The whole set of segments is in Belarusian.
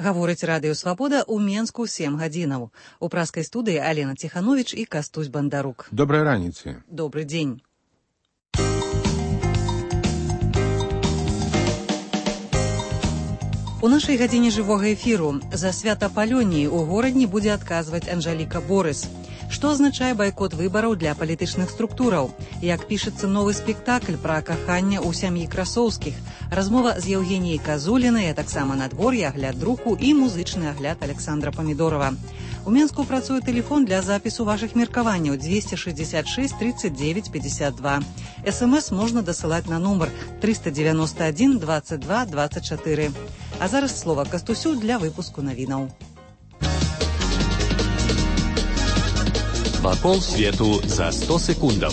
Гаворыць Радыё Свабода ў Менску 7 гадзінаў. У праскай студыі Алена Ціхановіч і Кастусь Бандарук. Добрай раніцы. Добры дзень. У нашай гадзіне жывога эфіру за свята Палёніі ў горадні будзе адказваць Анжаліка Борыс. Што азначае байкот выбараў для палітычных структураў? Як пішацца новы спектакль пра каханне ў сям'і Красоўскіх? Размова з Евгеніяй Казулінай, а таксама надвор'е, агляд друку і музычны агляд Александра Памідорова. У Менску працуе тэлефон для запісу вашых меркаванняў 266 39 52. СМС можна дасылаць на нумар 391 22 24. А зараз слова Кастусю для выпуску навінаў. Вакол свету за 100 секундаў.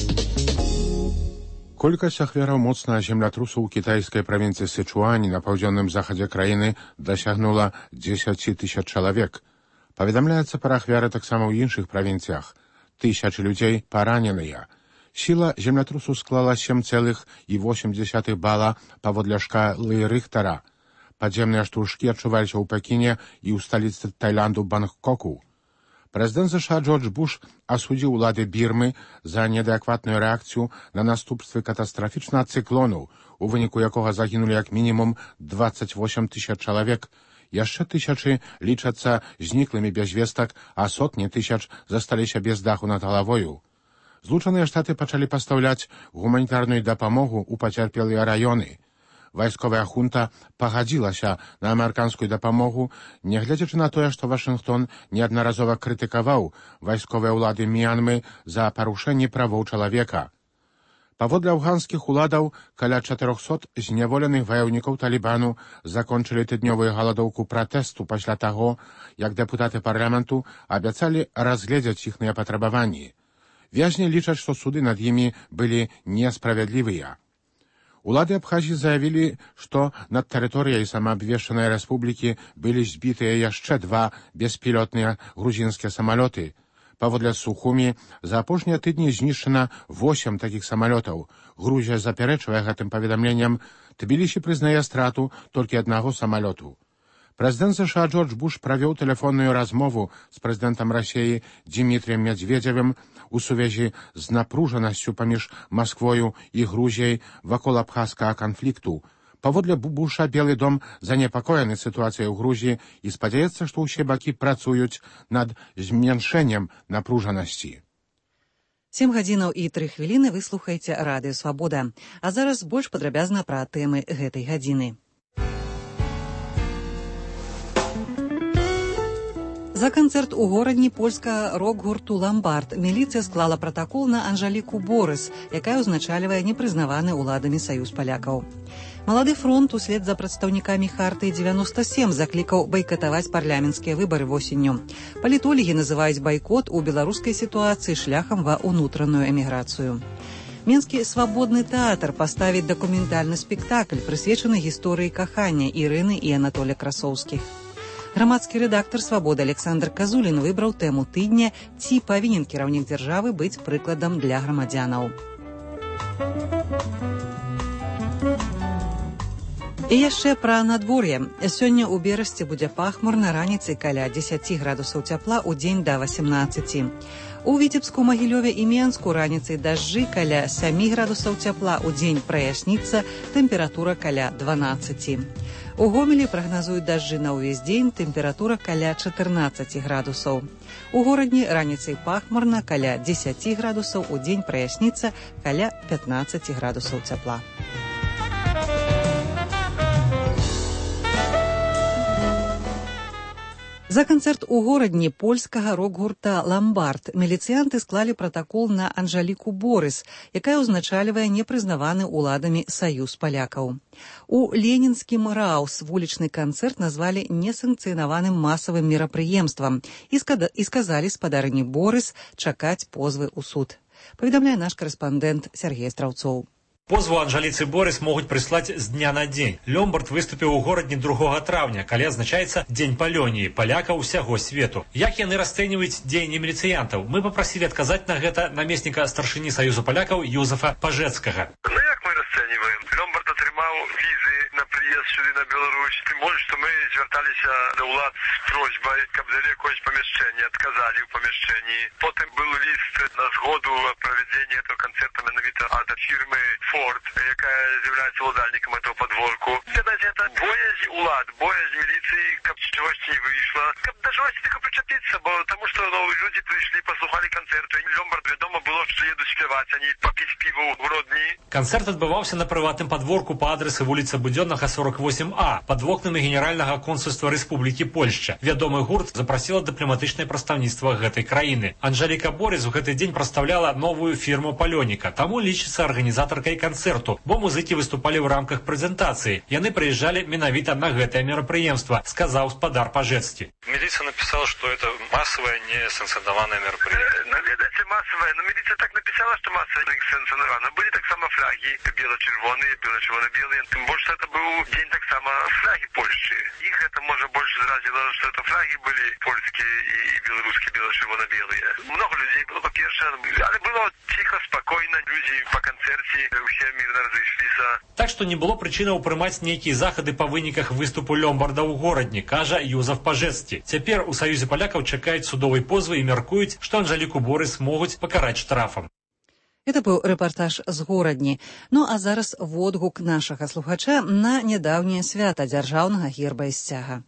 Колькасць ахвяраў моцнага землятрусу ў кітайскай правінцыі Сычуань на паўдзённым захадзе краіны дасягнула 10 тысяч чалавек. Паведамляецца пра ахвяры таксама ў іншых правінцыях. Тысячы людзей параненыя. Сіла землятрусу склала 7,8 бала паводле шкалы Рыхтара. Падземныя штуршкі адчуваліся ў Пекіне і ў сталіцы Таіланду Бангкоку. Прэзідэнт США Джордж Буш асудзіў улады Бірмы за неадэкватную рэакцыю на наступствы катастрафічнага цыклону, у выніку якога загінулі як мінімум 28 тысяч чалавек. Яшчэ тысячы лічацца зніклымі без вестак, а сотні тысяч засталіся без даху над галавою. Злучаныя Штаты пачалі пастаўляць гуманітарную дапамогу ў пацярпелыя раёны. Вайсковая хунта пагадзілася на амерыканскую дапамогу, нягледзячы на тое, што Вашынгтон неаднаразова крытыкаваў вайсковыя ўлады Мьянмы за парушэнне правоў чалавека. Паводле афганскіх уладаў, каля 400 зняволеных ваяўнікаў Талібану закончылі тыднёвую галадоўку пратэсту пасля таго, як дэпутаты парламенту абяцалі разгледзець іхныя патрабаванні. Вязні лічаць, што суды над імі былі несправядлівыя. Улады Абхазіі заявілі, што над тэрыторыяй самаабвешчанай рэспублікі былі збітыя яшчэ 2 беспілотныя грузінскія самалёты. Паводле Сухумі, за апошнія тыдні знішчана 8 такіх самалётаў. Грузія запярэчвае гэтым паведамленнем. Тбілісі прызнае страту толькі аднаго самалёту. Прэзідэнт США Джордж Буш правёў тэлефонную размову з прэзідэнтам Расіі Дзімітрыем Медведзевым у сувязі з напружанасцю паміж Масквою і Грузіяй вакол абхазскага канфлікту. Паводле Буша Белы дом занепакоены сітуацыяй у Грузіі і спадзяецца, што ўсе бакі працуюць над зменшэннем напружанасці. 7 гадзінаў і 3 хвіліны вы слухаеце Радыё Свабода. А зараз больш падрабязна пра тэмы гэтай гадзіны. За канцэрт у горадні польскага рок-гурту «Ламбард» міліцыя склала пратакол на Анжаліку Борыс, якая ўзначальвае непрызнаваны ўладамі саюз палякаў. Малады фронт услед за прадстаўнікамі Хартыі 97 заклікаў байкатаваць парламенцкія выбары восенню. Палітолагі называюць байкот у беларускай сітуацыі шляхам ва ўнутраную эміграцыю. Менскі свабодны тэатр паставіць дакументальны спектакль, прысвечаны гісторыі кахання Ірыны і Анатоля Красоўскіх. Грамадскі рэдактар «Свабоды» Александр Казулін выбраў тэму тыдня «Ці павінен кіраўнік дзяржавы быць прыкладам для грамадзянаў». І яшчэ пра надвор'е. Сёння ў Берасці будзе пахмурна, раніцай каля 10 градусаў цяпла, удзень да 18. У Віцебску, Магілёве і Менску раніцай дажджы каля 7 градусаў цяпла, удзень праясніцца, тэмпература каля 12. У Гомелі прагназуюць дажджы на ўвесь дзень, тэмпература каля 14 градусаў. У горадні раніцай пахмурна, каля 10 градусаў, удзень праясніцца, каля 15 градусаў цяпла. За канцэрт у горадні польскага рок-гурта «Ламбард» міліцыянты склалі пратакол на Анжаліку Борыс, якая ўзначальвае непрызнаваны ўладамі саюз палякаў. У ленінскім Раус вулічны канцэрт назвалі несанкцыянаваным масавым мерапрыемствам і сказалі спадарыні Борыс чакаць позвы ў суд. Паведамляе наш карэспандэнт Сергей Страўцоў. Позву Анжаліцы Борыс могуць прыслаць з дня на дзень. Лёмбард выступіў у горадні 2 траўня, калі адзначаецца Дзень Палёніі, палякаў усяго свету. Як яны расцэньваюць дзеянні міліцыянтаў? Мы папрасілі адказаць на гэта намесніка старшыні Саюзу палякаў Юзефа Пажэцкага. Як мы расцэньваем? Лёмбард атрымаў візы на прыезд сюды на Беларусь. Тым больш, што мы звярталіся да ўлад з просьбай, каб далі якое памяшчэнне, адказалі ў памяшчэнні. Потым был ліст на згоду правядзення этого канцэрта менавіта ад фірмы Ford, якая з'яўляецца ўладальнікам этого падворку. Ведаць, это боязь улад, боязь міліцыі, каб чогось не выйшла, каб да чогось тільки причепіцца, бо тому што людзі прыйшлі, паслухалі канцэрту. Ломбард, вядома, было, што едуць спяваць, а не папіць піва ў родні. Канцэрт адбываўся на прыватным падворку па адрасы вуліца Будзённага, 48А, пад вокнамі Генеральнага консульства Рэспублікі Польшча. Вядомы гурт запрасіла дыпламатычнае прадстаўніцтва гэтай краіны. Анжаліка Борыс у гэты дзень прадстаўляла новую фірму «Палёніка», таму лічыцца арганізатаркай канцэрту, бо музыкі выступалі ў рамках прэзентацыі. Яны прыязджалі менавіта на гэтае мерапрыемства, сказаў спадар Пажэцкі. Милиция написала, что это массовое, несанкционированное мероприятие. Наведайте массовое, но милиция так написала, что массовое несанкционировано. Были так само флаги, бело-червоные, бело-червоно-белые. Тем больше это был день так само флаги Польши. Их это может больше заразило, что это флаги были польские и белорусские, бело-червоно-белые. Много людей было, по-перше, але было тихо, спокойно. Люди по концерте, все мирно разошлись. Так што не было прычынаў прымаць нейкія захады па выніках выступу Лёмбарда ў горадні, кажа Юзаф Пажэцкі. Цяпер у Саюзе палякаў чакаюць судовай позвы і мяркуюць, што Анжаліку Борыс могуць пакараць штрафам. Это быў рэпартаж з горадні. Ну а зараз водгук нашага слухача на нядаўняе свята дзяржаўнага герба і сцяга.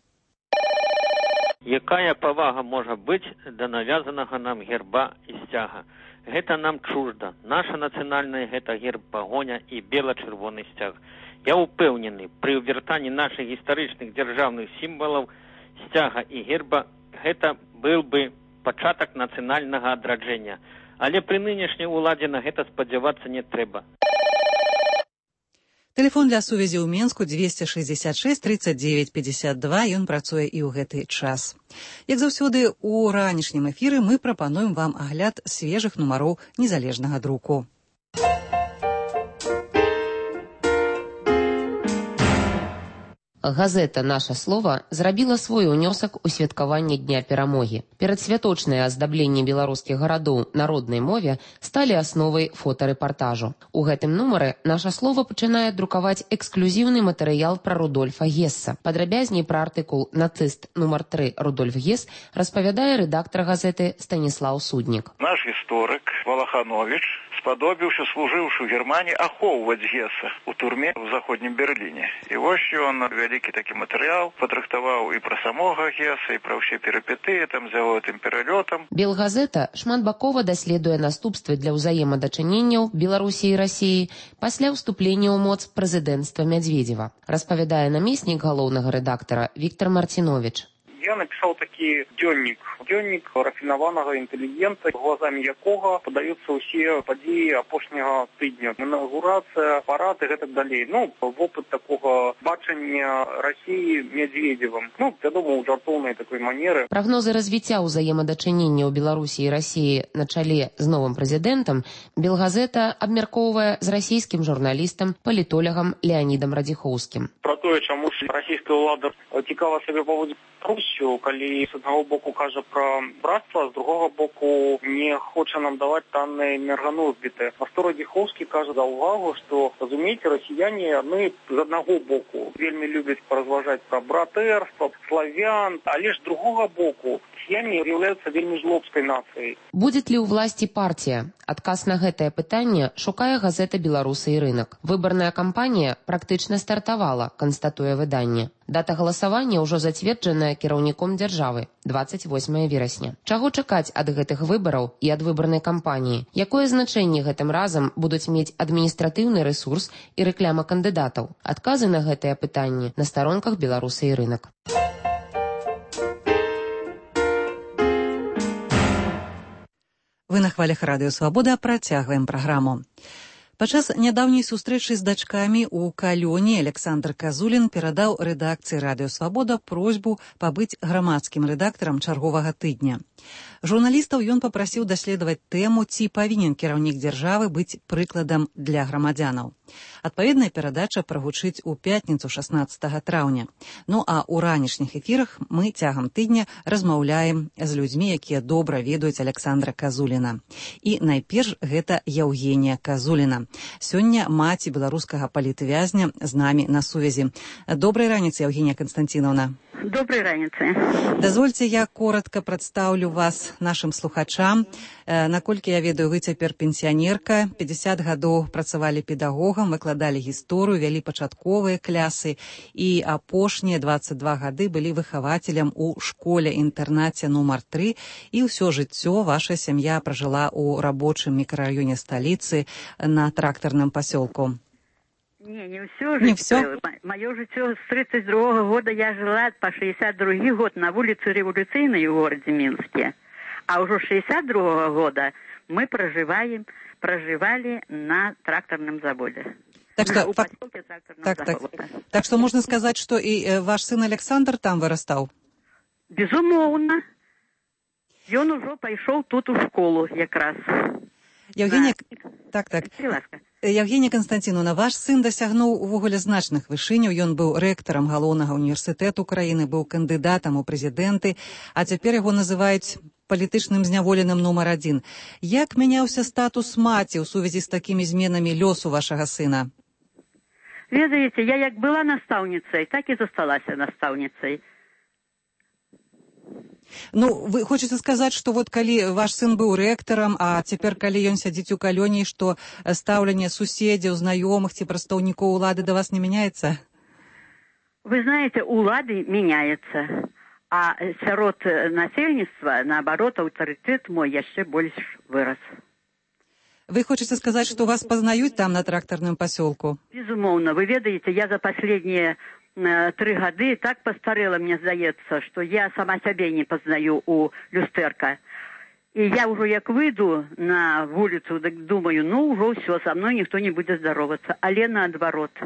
Якая павага можа быць да навязанага нам герба і сцяга? Гэта нам чужда. Наша нацыянальная гэта герб пагоня і бела-чырвоны сцяг. Я ўпэўнены, пры вяртанні нашых гістарычных дзяржаўных сімвалаў сцяга і герба гэта быў бы пачатак нацыянальнага адраджэння. Але пры нынешняй уладзе на гэта спадзявацца не трэба. Тэлефон для сувязі ў Менску 266 39 52, ён працуе і ў гэты час. Як заўсёды, у ранішнім эфіры мы прапануем вам агляд свежых нумароў незалежнага друку. Газета «Наша слова» зрабіла свой унёсак у святкаванне Дня перамогі. Перадсвяточныя аздабленні беларускіх гарадоў на роднай мове сталі асновай фотарэпартажу. У гэтым нумары «Наша слова» пачынае друкаваць эксклюзіўны матэрыял пра Рудольфа Гесса. Падрабязней пра артыкул «Нацыст нумар 3 Рудольф Гесс» распавядае рэдактар газеты Станіслаў Суднік. Наш гісторык Валаханович спадобіўся, служыўшы ў Германії, ахоўваць Гесса у турме ў заходнім Берліне. І вось ён вялікі такі матэрыял падрыхтаваў і пра самога Гесса, і пра ўсе перыпетыі там з яго тым пералётам. Белгазета шматбакова даследуе наступствы для ўзаемадачыненняў Беларусі і Расіі пасля ўступлення ў моц прэзідэнцтва Мядзведзева, распавядае намеснік галоўнага рэдактара Віктор Марцінович. Я написал такі дзённік рафінаванага інтэлігента, глазамі якога падаюцца ўсе падзеі апошняга тыдня. Інаўгурацыя, парад і гэтак далей. Вопыт такога бачання Расіі Мядзведзевым. Вядома, у жартоўнай такой манеры. Прагнозы развіцця ўзаемадачынення ў Беларусі і Расіі на чале з новым прэзідэнтам Белгазета абмяркоўвае з расійскім журналістам, палітолагам Леанідам Радзіхоўскім. Пра тое, чаму ж расійская ўлада цікава сабе паводзіць Русію, калі з аднаго боку кажа пра братства, з другога боку не хоча нам даваць танныя энерганосбіты. Астор Радзіхоўскі кажа за ўвагу, што, разумееце, расіяне яны з аднаго боку вельмі любяць паразважаць пра братэрства, славян, але ж з другога боку расіяне з'яўляюцца вельмі жлобскай нацыяй. Будзе ли ў власці партія? Адказ на гэтае пытанне шукае газета «Беларусы і рынак». Выбарная кампанія практычна стартавала, канстатуе выданне. Дата галасавання ўжо зацверджаная кіраўніком дзяржавы – 28 верасня. Чаго чакаць ад гэтых выбараў і ад выбарнай кампаніі? Якое значэнне гэтым разам будуць мець адміністратыўны рэсурс і рэкляма кандыдатаў? Адказы на гэтае пытанне на старонках «Беларусы і рынак». Вы на хвалях Радыё Свабода працягваем праграму. Падчас нядаўняй сустрэчы з дачкамі ў Калёне Александр Казулін перадаў рэдакцыі Радыё Свабода просьбу пабыць грамадскім рэдактарам чарговага тыдня. Журналістаў ён папрасіў даследаваць тэму, ці павінен кіраўнік дзяржавы быць прыкладам для грамадзянаў. Адпаведная перадача прагучыць у пятніцу 16 траўня. А ў ранішніх эфірах мы цягам тыдня размаўляем з людзьмі, якія добра ведаюць Александра Казуліна. І найперш гэта Яўгенія Казуліна. Сёння маці беларускага палітвязня з намі на сувязі. Добрай раніцы, Евгения Константиновна. Доброй раніцы. Дазвольце, я коротко прадстаўлю вас нашим слухачам. Наколькі я ведаю, вы цяпер пенсіянерка, 50 гадоў працавалі педагогам, выкладалі гісторыю, вялі пачатковыя клясы і апошнія 22 гады былі выхавацелем у школе-інтэрнаце нумар 3 і ўсё жыццё ваша сям'я пражыла ў рабочым мікрараёне сталіцы на трактарным пасёлку. Не все. Мое житье с 32 года я жила по 62 год на улице Революционной в городе Минске. А уже с 62 года мы проживали на тракторном заводе. Так что можно сказать, что и ваш сын Александр там вырастал? Безумовно. И он уже пошел тут в школу как раз. Евгения... Так. Евгения Константиновна, ваш сын дасягнуў увогуле значных вышыняў. Ён быў рэктарам галоўнага універсітэту краіны, быў кандыдатам у прэзідэнты, а цяпер яго называюць палітычным зняволеным нумар 1. Як мяняўся статус маці ў сувязі з такімі зменамі лёсу вашага сына? Ведаеце, я як была настаўніцай, так і засталася настаўніцай. Ну, вы хочаце сказаць, што вот калі ваш сын быў рэктарам, а цяпер калі ён сядзіць у калёне, што стаўленне суседзяў, знаёмых ці прадстаўнікоў улады да вас не мяняецца? Вы знаете, улады меняется, а сярод насельніцтва, наоборот, аўтарытэт мой яшчэ больш вырас. Вы хочаце сказаць, што вас пазнаюць там на трактарным пасёлку? Безумоўна. Вы ведаеце, я за последние 3 гады так постарела, мне здаецца, што я сама сябе не пазнаю у люстэрка. І я ўжо як выйду на вуліцу, так думаю, ну ўжо ўсё, са мной ніхто не будзе здаровацца, але наадварот.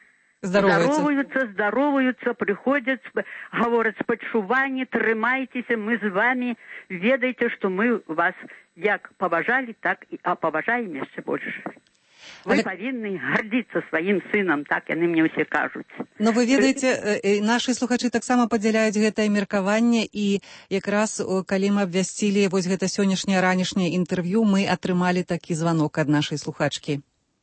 Здароваюцца, прыходзяць, гавораць спачуванні, трымайцеся, мы з вами, ведайце, што мы вас як паважалі, так і паважаем яшчэ больш. Вы павінны гардзіцца сваім сынам, так яны мне ўсе кажуць. Но вы ведаеце, нашы слухачы таксама падзяляюць гэтае меркаванне, і якраз калі мы абвясцілі вось гэта сённяшняе ранішняе інтэрв'ю, мы атрымалі такі званок ад нашай слухачкі.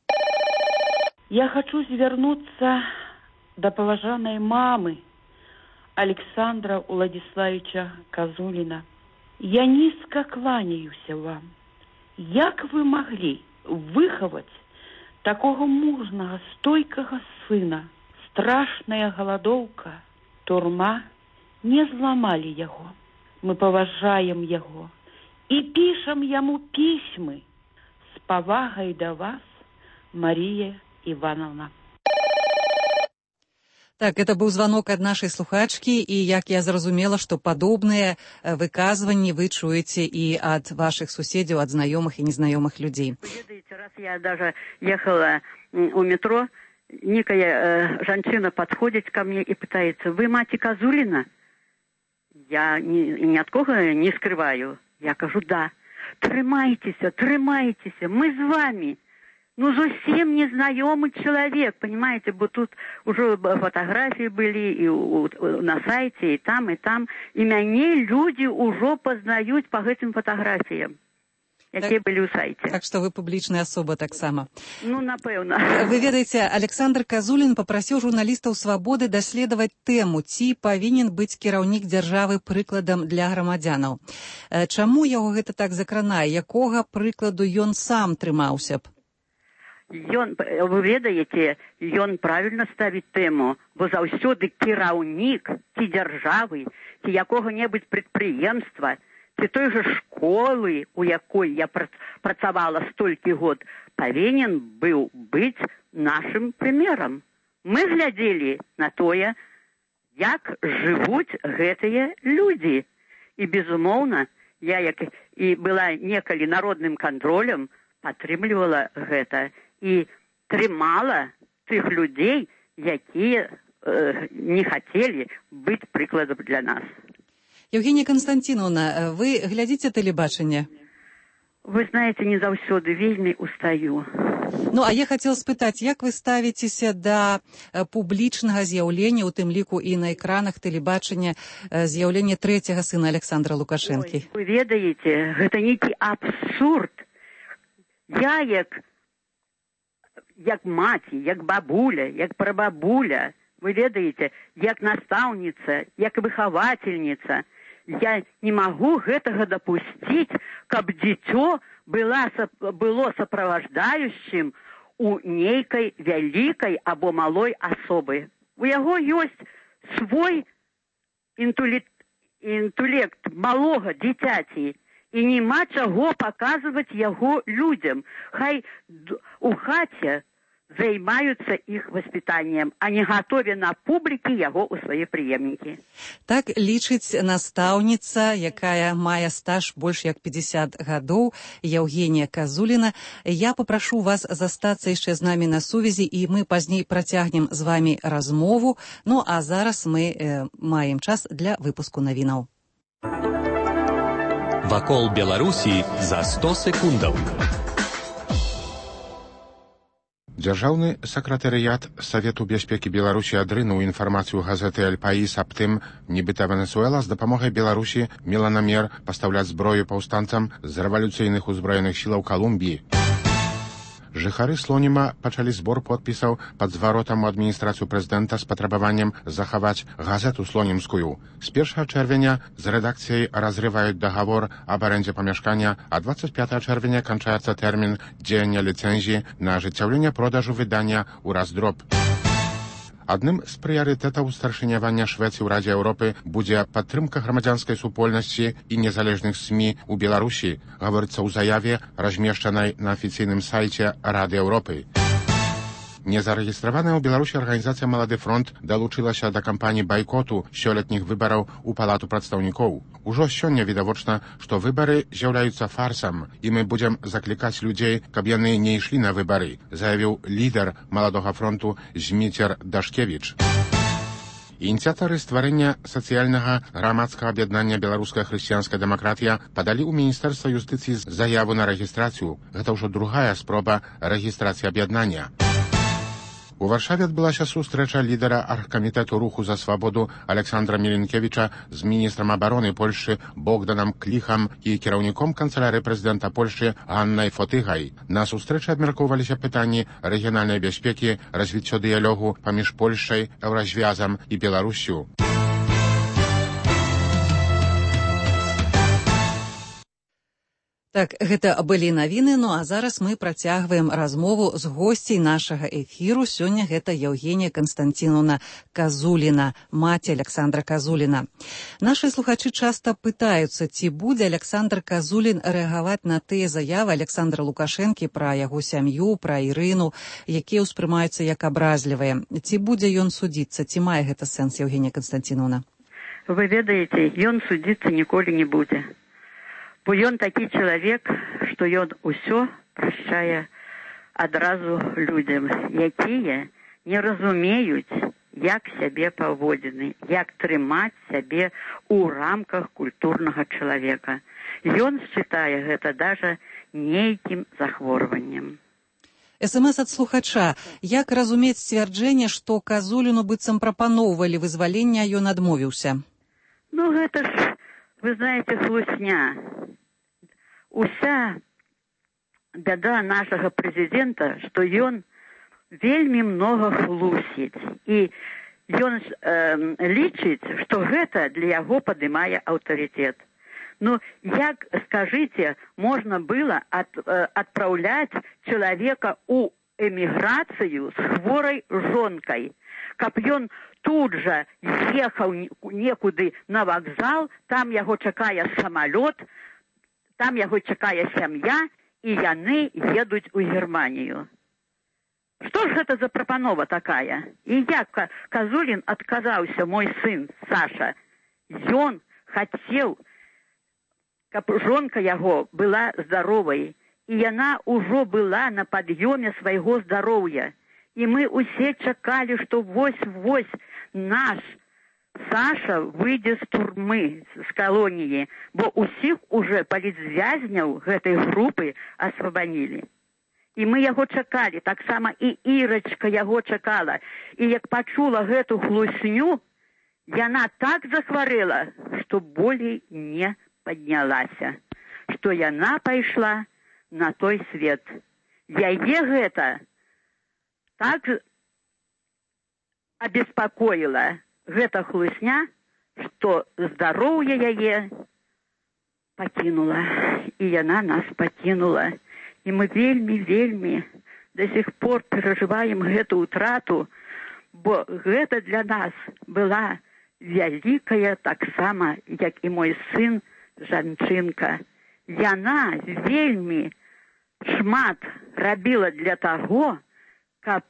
Я хочу звярнуцца да паважанай мамы Александра Уладзіславіча Казуліна. Я нізка кланяюся вам. Як вы маглі выхаваць такого мужнага, стойкага сына? Страшная галадоўка, турма не зламалі яго. Мы паважаем яго і пішам яму пісьмы з павагай да вас, Марія Івановна. Так, это быў званок ад нашай слухачкі, і як я зразумела, што падобныя выказванні вы чуеце і ад вашых суседзяў, ад знаёмых і незнаёмых людзей. Вы ведаеце, раз я даже ехала у метро, некая жанчына подходит ко мне и пытается: вы маці Казуліна? Я ни от кого не скрываю. Я кажу: да. Трымайцеся, мы с вами. Ну, зусім незнаёмы человек, понимаете, бо тут уже фотографии были и на сайте, и там, и мяне люди уже познают по этим фотографиям, якія былі ў сайце. Так што вы публічная асоба таксама. Ну, напэўна. Вы ведаеце, Александр Казулін папрасіў журналістаў «Свабоды» даследаваць тэму, ці павінен быць кіраўнік дзяржавы прыкладам для грамадзянаў. Чаму яго гэта так закранае? Якога прыкладу ён сам трымаўся б? Вы ведаеце, ён правільна ставіць тэму, бо заўсёды кіраўнік ці дзяржавы, ці якога-небудзь прадпрыемства, ці той жа школы, у якой я працавала столькі год, павінен быў быць нашым прымерам. Мы глядзелі на тое, як жывуць гэтыя людзі. І, безумоўна, я, як і была некалі народным кантролем, падтрымлівала гэта і трымала тых людзей, якія не хацелі быць прыкладам для нас. Евгения Константиновна, вы глядзіце тэлебачанне? Вы знаете, не заўсёды вельмі устаю. Ну, а я хотела спытаць, як вы ставіцеся да публічнага з'яўлення, у тым ліку і на экранах тэлебачання, з'яўлення трэцяга сына Александра Лукашэнкі? Вы ведаеце, гэта нейкі абсурд. Я, як як маці, як бабуля, як прабабуля, вы ведаеце, як настаўніца, як выхавательніца. Я не магу гэтага дапусціць, каб дзіцё было сапроваждающим у нейкай вялікай або малой асобы. У яго ёсць свой інтэлект малога дзіцяці, і няма чаго паказваць яго людзям. Хай у хаце займаюцца іх воспитанием, а не гатовя на публікі яго ў свае прыемнікі. Так лічыць настаўніца, якая мае стаж больш як 50 гадоў, Евгения Казулина. Я папрашу вас застацца яшчэ з намі на сувязі, і мы пазней працягнем з вами размову. Ну, а зараз мы маем час для выпуску навінаў. Вакол Беларусі за 100 секундаў. Дзяржаўны сакратарыят Савету бяспекі Беларусі адрынуў інфармацыю газеты «Эль Паís» аб тым, нібыта Венесуэла з дапамогай Беларусі мела намер пастаўляць зброю паўстанцам з рэвалюцыйных узброеных сілаў Калумбіі. Жыхары Слоніма пачалі збор подпісаў пад зваротам у адміністрацыю прэзідэнта з патрабаваннем захаваць газету слонімскую. З 1 чэрвеня з рэдакцыяй разрываюць дагавор аб арэндзе памяшкання, а 25 чэрвеня канчаецца тэрмін дзеяння ліцэнзіі на ажыццяўленне продажу выдання ў раздроб. Адным з прыярытэтаў старшынявання Швецыі ў Радзе Еўропы будзе падтрымка грамадзянскай супольнасці і незалежных СМІ ў Беларусі, гаворыцца ў заяве, размешчанай на афіцыйным сайце Рады Еўропы. Незарэгістраваная ў Беларусі арганізацыя «Малады фронт» далучылася да кампаніі байкоту сёлетніх выбараў у Палату прадстаўнікоў. Ужо сёння відавочна, што выбары з'яўляюцца фарсам, і мы будзем заклікаць людзей, каб яны не ішлі на выбары, заявіў лідар «Маладога фронту» Зміцер Дашкевіч. Ініцыятары стварэння сацыяльнага грамадскага аб'яднання «Беларуская хрысціянская дэмакратія» падалі ў Міністэрства юстыцыі заяву на рэгістрацыю. Гэта ўжо другая спроба рэгістрацыі аб'яднання. У Варшаве адбылася сустрэча лідара аргкамітэту руху за свабоду Александра Мілінкевіча з міністрам абароны Польшчы Богданам Кліхам і кіраўніком канцылярыі прэзідэнта Польшчы Аннай Фотыгай. На сустрэчы абмяркоўваліся пытанні рэгіянальнай бяспекі, развіццё дыялогу паміж Польшчай, Еўразвязам і Беларуссю. Так, гэта былі навіны, ну а зараз мы працягваем размову з госцей нашага эфіру. Сёння гэта Евгения Константиновна Казулина, маці Александра Казулина. Нашы слухачы часта пытаюцца, ці будзе Александр Казулин рэагаваць на тыя заявы Александра Лукашэнкі пра яго сям'ю, пра Ірыну, якія ўспрымаюцца як абразлівыя. Ці будзе ён судзіцца, ці мае гэта сэнс, Евгения Константиновна? Вы ведаеце, ён судзіцца ніколі не будзе. Бо ён такі чалавек, што ён усё прашчае адразу людзям, якія не разумеюць, як сябе паводзіны, як трымаць сябе ў рамках культурнага чалавека. Ён считае гэта даже нейкім захворваннем. СМС ад слухача. Як разумець сцвярджэнне, што Казуліну быццам прапаноўвалі вызваленне, а ён адмовіўся? Ну, гэта ж, вы знаете, хлусня. Уся бяда нашага прэзідэнта, што ён вельмі многа хлусіць. І ён лічыць, што гэта для яго падымае аўтарытэт. Ну, як, скажыце, можна было адпраўляць чалавека ў эміграцыю з хворай жонкай, каб ён тут жа ехаў некуды на вакзал, там яго чакае самалёт, там яго чакае сям'я, і яны едуць у Германію. Што ж гэта за прапанова такая? І як Казулін адказаўся, мой сын Саша, ён хацеў, каб жонка яго была здаровай, і яна ўжо была на пад'ёме свайго здароўя. І мы усе чакалі, што вось-вось наш Саша выйдзе з турмы, з калоніі, бо ўсіх уже палітзвязняў гэтай групы асвабанілі. І мы яго чакалі, таксама і Ірачка яго чакала. І як пачула гэту хлусню, яна так захварэла, што болей не паднялася, што яна пайшла на той свет. Яе гэта так обеспокоила гэта хлусня, што здароўе яе пакінула, і яна нас пакінула. І мы вельмі до сих пор перажываем гэту ўтрату, бо гэта для нас была вялікая, таксама, як і мой сын, жанчынка. Яна вельмі шмат рабіла для таго, каб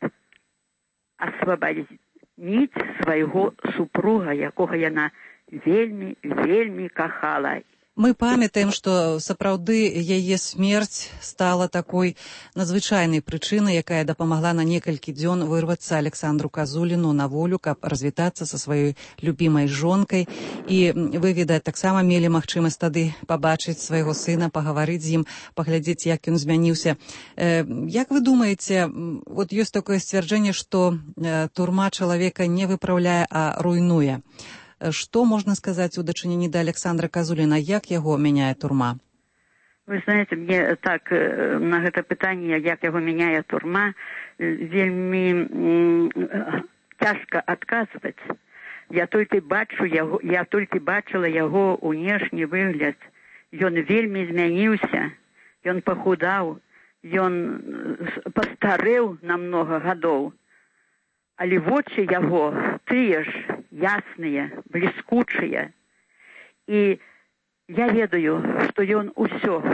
асвабадзіць свайго супруга, якога яна вельмі кахала. Мы памятаем, што сапраўды яе смерць стала такой надзвычайнай прычынай, якая дапамагла на некалькі дзён вырвацца Александру Казуліну на волю, каб развітацца са сваёй любімай жонкай. І вы, відаць, таксама мелі магчымасць тады пабачыць свайго сына, пагаварыць з ім, паглядзець, як ён змяніўся. Як вы думаеце, вот ёсць такое сцвярджэнне, што турма чалавека не выпраўляе, а руйнуе. Что можно сказать у дачыненні да Александра Казуліна? Як яго мяняе турма? Вы знаете, мне так на гэта пытанне, як яго мяняе турма, вельмі цяжка адказваць. Я толькі бачыла яго унешні выгляд. Ён вельмі змяніўся, ён пахудаў, ён пастарэў на многа гадоў. Але вочы яго тыя ж ясныя, бліскучыя. І я ведаю, што ён усё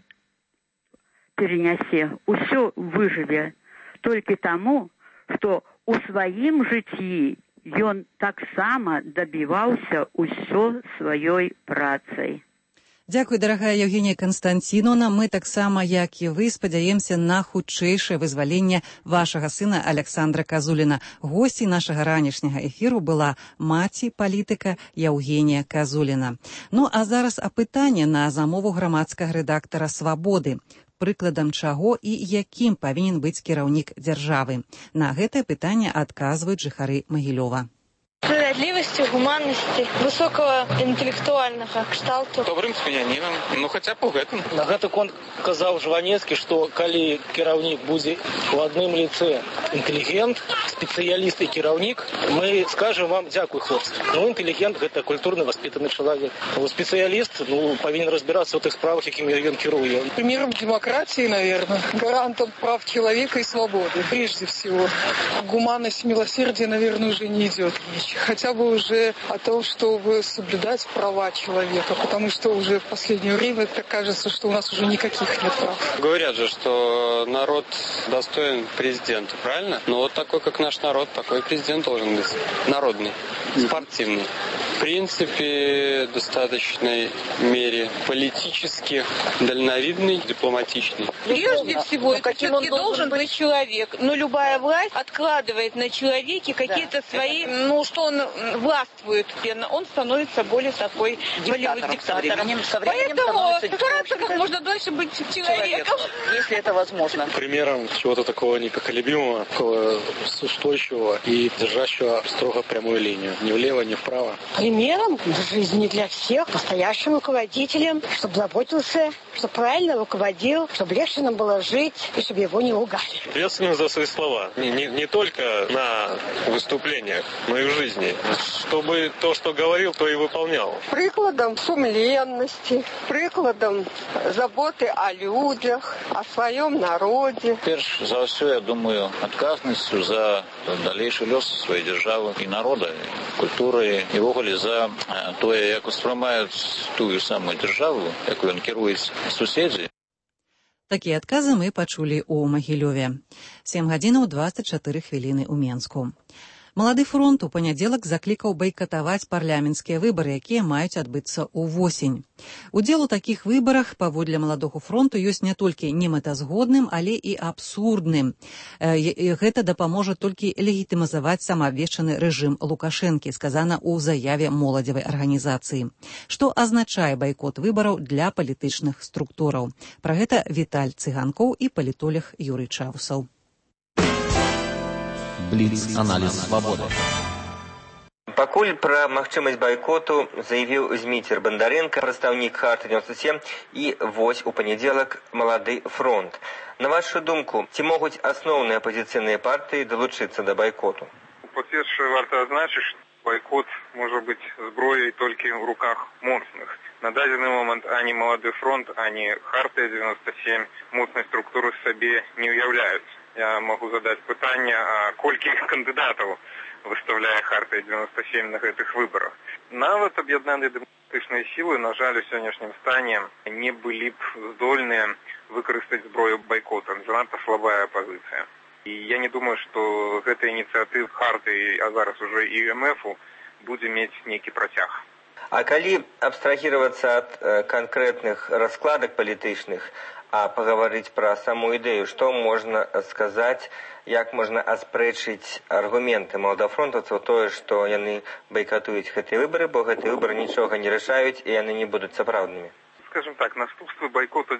перенясе, усё выжыве толькі таму, што ў сваім жыцці ён таксама дабіваўся ўсё сваёй працай. Дзякуй, дарагая Евгенія Константиновна. Мы таксама, як і вы, спадзяемся на хутчэйшае вызваленне вашага сына Александра Казуліна. Госцей нашага ранішняга эфіру была маці палітыка Евгенія Казуліна. Ну, а зараз апытанне на замову грамадскага рэдактара «Свабоды». Прыкладам чаго і якім павінен быць кіраўнік дзяржавы? На гэтае пытанне адказваюць жыхары Магілёва. Справедливости, гуманности, высокого интеллектуального кшталту. Добрым смянянином, ну хотя б у гэтым. На гэты конт казаў Жванецкі, што калі кіраўнік будзе у адным лице інтэлігент, спецыяліст і кіраўнік, мы скажем вам дзякуй, хлопцы. Ну, інтэлігент гэта культурны, воспитанный человек. Спецыяліст, павінен разбираться в тых справах, якімі ён кіруе. Примером демократии, наверное, гарантом прав человека и свободы, прежде всего. Гуманность, милосердие, наверное, уже не идет речь. Хотя бы уже о том, чтобы соблюдать права человека, потому что уже в последнее время так кажется, что у нас уже никаких нет прав. Говорят же, что народ достоин президента, правильно? Ну вот такой, как наш народ, такой президент должен быть. Народный, спортивный. В принципе, в достаточной мере политически дальновидный, дипломатичный. Прежде всего, это все-таки должен быть человек. Но любая власть откладывает на человеке какие-то свои, что он властвует, он становится более такой диктатором. Поэтому стараться как можно дольше быть человеком. Если это возможно. Примером чего-то такого непоколебимого, такого устойчивого и держащего строго прямую линию. Ни влево, ни вправо. Примером в жизни для всех, настоящим руководителем, чтобы заботился, чтобы правильно руководил, чтобы легче нам было жить и чтобы его не ругали. Ответственность за свои слова. Не только на выступлениях, но и в жизни. Чтобы то, что говорил, то и выполнял. Прикладом сумленности, прикладом заботы о людях, о своем народе. Перш за все, я думаю, адказнасцю за далейшы лёс сваёй дзяржавы і народа, культуры і ввогуле за тое, як успрымаюць тую самую дзяржаву, якую ён кіруюць суседзі. Такія адказы мы пачулі ў Магілёве. 7:24 ў Менску. Малады фронт у панядзелак заклікаў байкатаваць парламенцкія выбары, якія маюць адбыцца ўвосень. Удзел у такіх выбарах, паводле маладога фронту, ёсць не толькі немэтазгодным, але і абсурдным. Гэта дапаможа толькі легітымізаваць самаабвешчаны рэжым Лукашэнкі, сказана ў заяве моладзевай арганізацыі. Што азначае байкот выбараў для палітычных структураў? Пра гэта Віталь Цыганкоў і палітолог Юрый Чаусаў. Бліц-аналіз свабоды. Пакуль пра магчымасць байкоту заявіў Зміцер Бандаренка, прадстаўнік Харты 97, і вось у панядзелак Малады фронт. На вашу думку, ці могуць асноўныя апазіцыйныя партыі далучыцца да байкоту? Па-першае, варта адзначыць, што байкот можа быць зброяй толькі ў руках моцных. На дадзены момант ані Малады фронт, ані Хартыя 97 моцнай структуры сабе не ўяўляюць. Я могу задаць пытанне, а колькі кандыдатаў выставляе Хартыя 97 на гэтых выбарах. Нават аб'яднаныя дэмакратычныя сілы, на жаль, у сённяшнім стане не былі б здольныя выкарыстаць зброю байкота. Занадта слабая апазіцыя. І я не думаю, што гэта ініцыятыва Хартыі, а зараз ужо і МФ-у, будзе мець нейкі працяг. А калі абстрагіравацца ад канкрэтных раскладак палітычных, а пагаварыць пра саму ідэю, што можна сказаць, як можна аспрэчыць аргументы маладафронтаўцаў, тое, што яны байкатуюць гэтыя выбары, бо гэтыя выбары нічога не рашаюць і яны не будуць сапраўднымі? Скажем так, наступствы байкота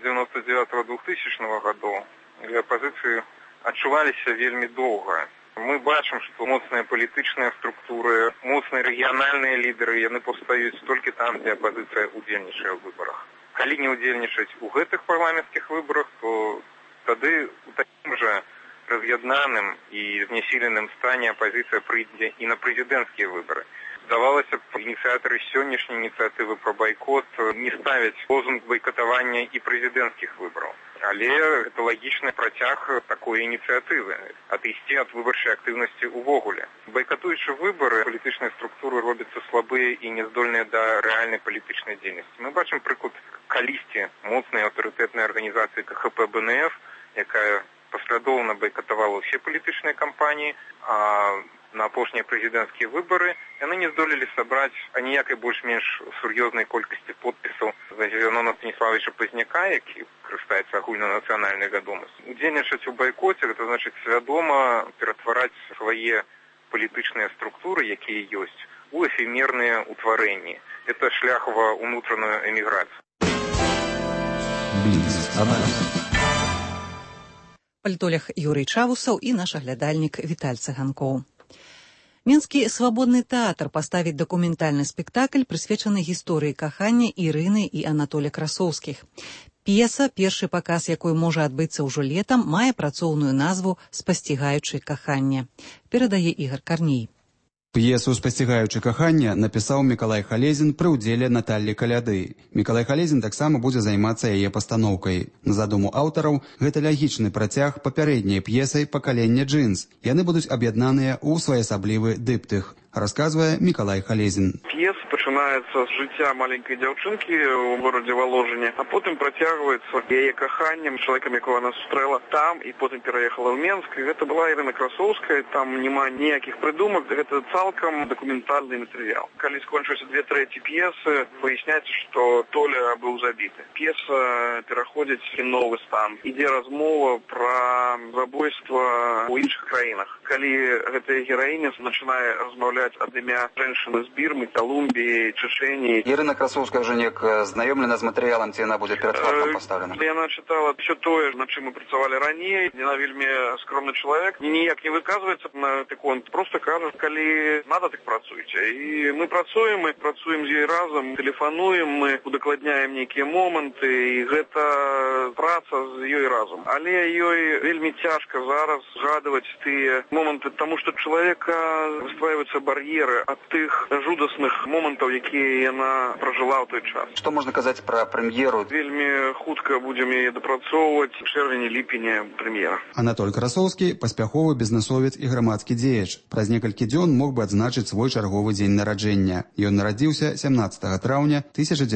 99-2000 гадоў для апазіцыі адчуваліся вельмі доўга. Мы бачым, што моцныя палітычныя структуры, моцныя рэгіянальныя лідары, яны паўстаюць толькі там, дзе апазіцыя удзельнічае ў выбарах. Калі не удзельнічаць у гэтых парламенцкіх выбарах, то тады у такім жа раз'яднаным і знясіленым стане апазіцыя прыйдзе і на прэзідэнцкія выбары. Здавалася б, ініцыятары сённяшняй ініцыятывы пра байкот не ставяць лозунг байкатавання і прэзідэнцкіх выбараў. Але гэта лагічны працяг такой ініцыятывы, адысці ад выбарчай актыўнасці ўвогуле. Байкатуючы выбары, палітычныя структуры робяцца слабыя і няздольныя да рэальнай палітычнай дзейнасці. Мы бачым прыклад калісьці моцнай аўтарытэтнай арганізацыі КХП БНФ, якая паслядоўна байкатавала ўсе палітычныя кампаніі, а на апошнія прэзідэнцкія выбары яны не здолелі сабраць аніякай больш-менш сур'ёзнай колькасці подпісаў за Зенона Станіславовича Пазняка, які карыстаецца агульнанацыянальнай вядомасцю. Удзельнічаць у байкоце, гэта значыць свядома ператвараць свае палітычныя структуры, якія ёсць, у эфемерныя ўтварэнні. Это шлях ва ўнутраную эміграцыю. Палітолог Юрый Чавусаў і наш аглядальнік Віталь Цыганкоў. Мінскі свабодны тэатр паставіць дакументальны спектакль, прысвечаны гісторыі кахання Ірыны і Анатоля Красоўскіх. П'еса, першы паказ якой можа адбыцца ўжо летам, мае працоўную назву «Спасцігаючы каханне». Перадае Ігор Карней. П'есу «Спасцігаючы каханне» напісаў Мікалай Халезін пры ўдзеле Наталлі Каляды. Мікалай Халезін таксама будзе займацца яе пастаноўкай. На задуму аўтараў, гэта лягічны працяг папярэдняй п'есай «Пакаленне джынс». Яны будуць аб'яднаныя ў своеасаблівы дыптых, расказвае Мікалай Халезін. П'ес пачынаецца з жыцця маленькай дзяўчынкі ў горадзе Воложыне, а потым працягваецца яе каханнем, чалавекам, якога она сустрэла там, і потым пераехала ў Менск. І гэта была Ірына Красоўская, там няма ніякіх прыдумак, гэта цалкам дакументальны матэрыял. Калі скончыліся 2/3 п'есы, выясняецца, што Толя быў забіты. П'еса пераходзіць у новы стан. Ідзе размова пра забойства ў іншых краінах. Калі гэтая гераіня пачынае размаўляць ад імя женщины з Бирмы, Колумбии, Чечении. Ирина Красовская уже неяк знаёмлена з матэрыялам, ці яна будзе перад фактам пастаўлена? Яна чытала все тое, над чым мы працавалі раней. Яна вельмі скромны чалавек. Ніяк не выказваецца на гэты конт. Просто кажа, калі надо, так працуйце. І мы працуем з ёй разам, тэлефануем, мы удакладняем нейкія моманты, і гэта праца з ёй разам. Але ёй вельмі цяжка зараз згадваць тыя моманты, таму што чалавека выстраиваются бар'еры ад тых жудасных момантаў, якія яна пражыла ў той час. Што можна казаць пра прэм'еру? Вельмі хутка будзем яе дапрацоўваць. Чэрвені-ліпені прэм'ера. Анатоль Красоўскі паспяховы бізнесовец і грамадскі дзеяч. Праз некалькі дзён мог бы адзначыць свой чарговы дзень нараджэння. Ён нарадзіўся 17 траўня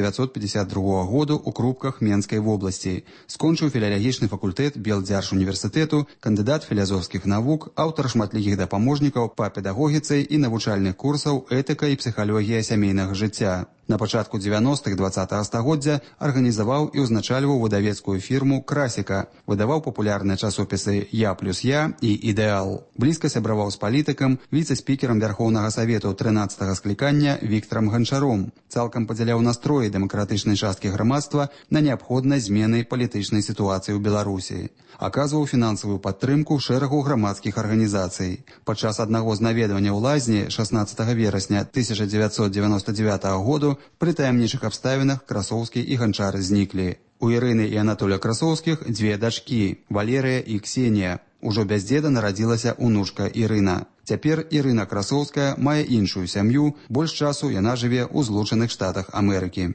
1952 году ў Крупках Менскай вобласці. Скончыў філалагічны факультэт Белдзяржуніверсітэту, кандыдат філазофскіх навук, аўтар шматлікіх дапаможнікаў па педагогіцы і навучальных курсаў этыка і псіхалогія сямейнага жыцця. На пачатку 90-х 20-го стагоддзя арганізаваў і ўзначальваў выдавецкую фірму «Красіка», выдаваў папулярныя часопісы «Я плюс я» і «Ідэал». Блізка сябраваў з палітыкам, віцэ-спікерам Вярхоўнага Савету 13-го склікання Віктарам Ганчаром. Цалкам падзяляў настроі дэмакратычнай часткі грамадства на неабходнасць змены палітычнай сітуацыі ў Беларусі. Аказваў фінансавую падтрымку шэрагу грамадскіх арганізацый. Падчас аднаго з наведвання ў лазні 16 верасня 1999 году пры таямнічых абставінах Красоўскі і Ганчар зніклі. У Ірыны і Анатоля Красоўскіх дзве дачкі – Валерыя і Ксенія. Ужо без дзеда нарадзілася унучка Ірына. Цяпер Ірына Красоўская мае іншую сям'ю, больш часу яна жыве ў Злучаных Штатах Амерыкі.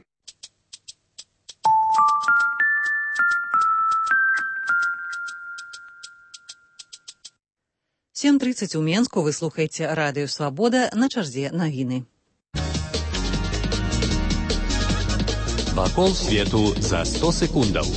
– 7:30 у Менску. Вы слухаеце радыё «Свабода», на чарзе навіны. Вакол свету за 100 секундаў.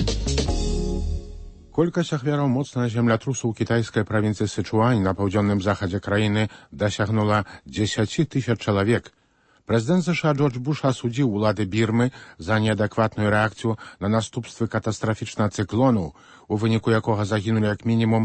Колькасць ахвяраў моцнага землятрусу ў кітайскай правінцыі Сычуань на паўдзённым захадзе краіны дасягнула 10 000 чалавек. Прэзідэнт США Джордж Буш асудзіў улады Бірмы за неадэкватную рэакцыю на наступствы катастрафічнага цыклону, у выніку якога загінулі як мінімум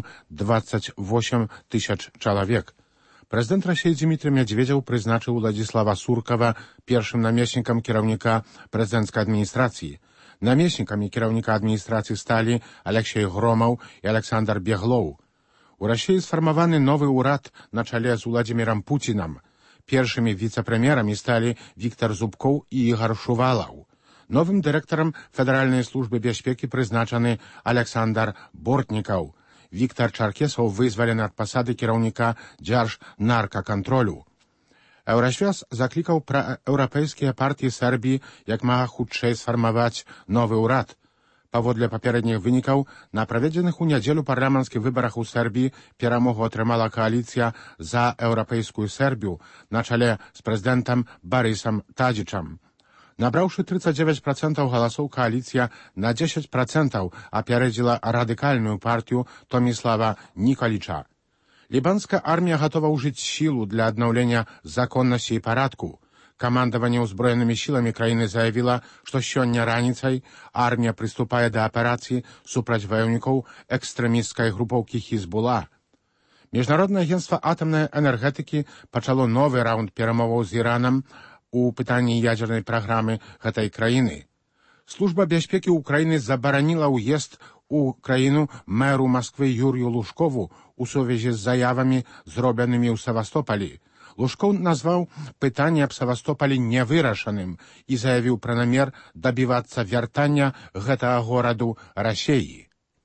28 000 чалавек. Прэзідэнт Расіі Дзмітрый Мядзведзеў прызначыў Уладзіслава Суркава першым намеснікам кіраўніка прэзідэнцкай адміністрацыі. Намеснікамі кіраўніка адміністрацыі сталі Алексей Громаў і Александр Беглоў. У Расіі сфармаваны новы ўрад на чале з Уладзімірам Пуцінам. Першымі віцэ-прэм'ерамі сталі Віктар Зубкоў і Ігар Шувалаў. Новым дырэктарам Федэральнай службы бяспекі прызначаны Александр Бортнікаў. Віктар Чаркесаў вызвалены ад пасады кіраўніка дзяржнаркакантролю. Еўрасвяз заклікаў праеўрапейскія партыі Сербіі як мага хутчэй сфармаваць новы ўрад. Паводле папярэдніх вынікаў, на праведзеных у нядзелю парламенцкіх выбарах у Сербіі перамогу атрымала кааліцыя за еўрапейскую Сербію на чале з прэзідэнтам Барысам Тадзічам. Набраўшы 39% галасоў, кааліцыя на 10% апярэдзіла радыкальную партыю Томіслава Нікаліча. Лібанская армія гатова ўжыць сілу для аднаўлення законнасці і парадку. Камандаванне ўзброенымі сіламі краіны заявіла, што сёння раніцай армія прыступае да аперацыі супраць ваяўнікоў экстрэмісцкай групоўкі Хізбула. Міжнароднае агенцтва атамнай энергетыкі пачало новы раунд перамоваў з Іранам у пытанні ядзернай праграмы гэтай краіны. Служба бяспекі ўкраіны забараніла ўезд у краіну мэру Масквы Юрію Лужкову у сувязі з заявамі, зробленымі ў Севастополі. Лужкоў назваў пытанне аб Севастополі невырашаным і заявіў пра намер дабівацца вяртання гэтага гораду Расіі.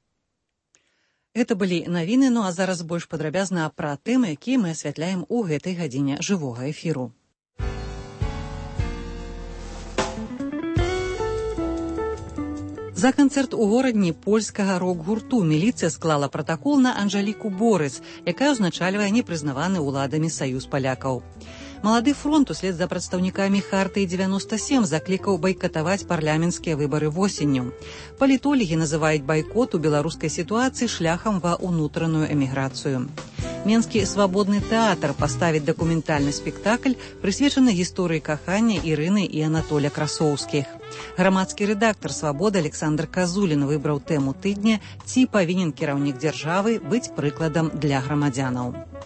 Гэта былі навіны, ну а зараз больш падрабязна пра тэмы, якія мы асвятляем у гэтай гадзіне жывога эфіру. За канцэрт у горадні польскага рок-гурту міліцыя склала пратакол на Анжаліку Борыс, якая ўзначальвае непрызнаваны ўладамі Саюз палякаў. Малады фронт услед за прадстаўнікамі Хартыі 97 заклікаў байкатаваць парламенцкія выбары восенню. Палітолагі называюць байкот у беларускай сітуацыі шляхам ва ўнутраную эміграцыю. Менскі свабодны тэатр паставіць дакументальны спектакль, прысвечаны гісторыі кахання Ірыны і Анатоля Красоўскіх. Грамадскі рэдактар «Свабоды» Александр Казулін выбраў тэму тыдня «Ці павінен кіраўнік дзяржавы быць прыкладам для грамадзянаў».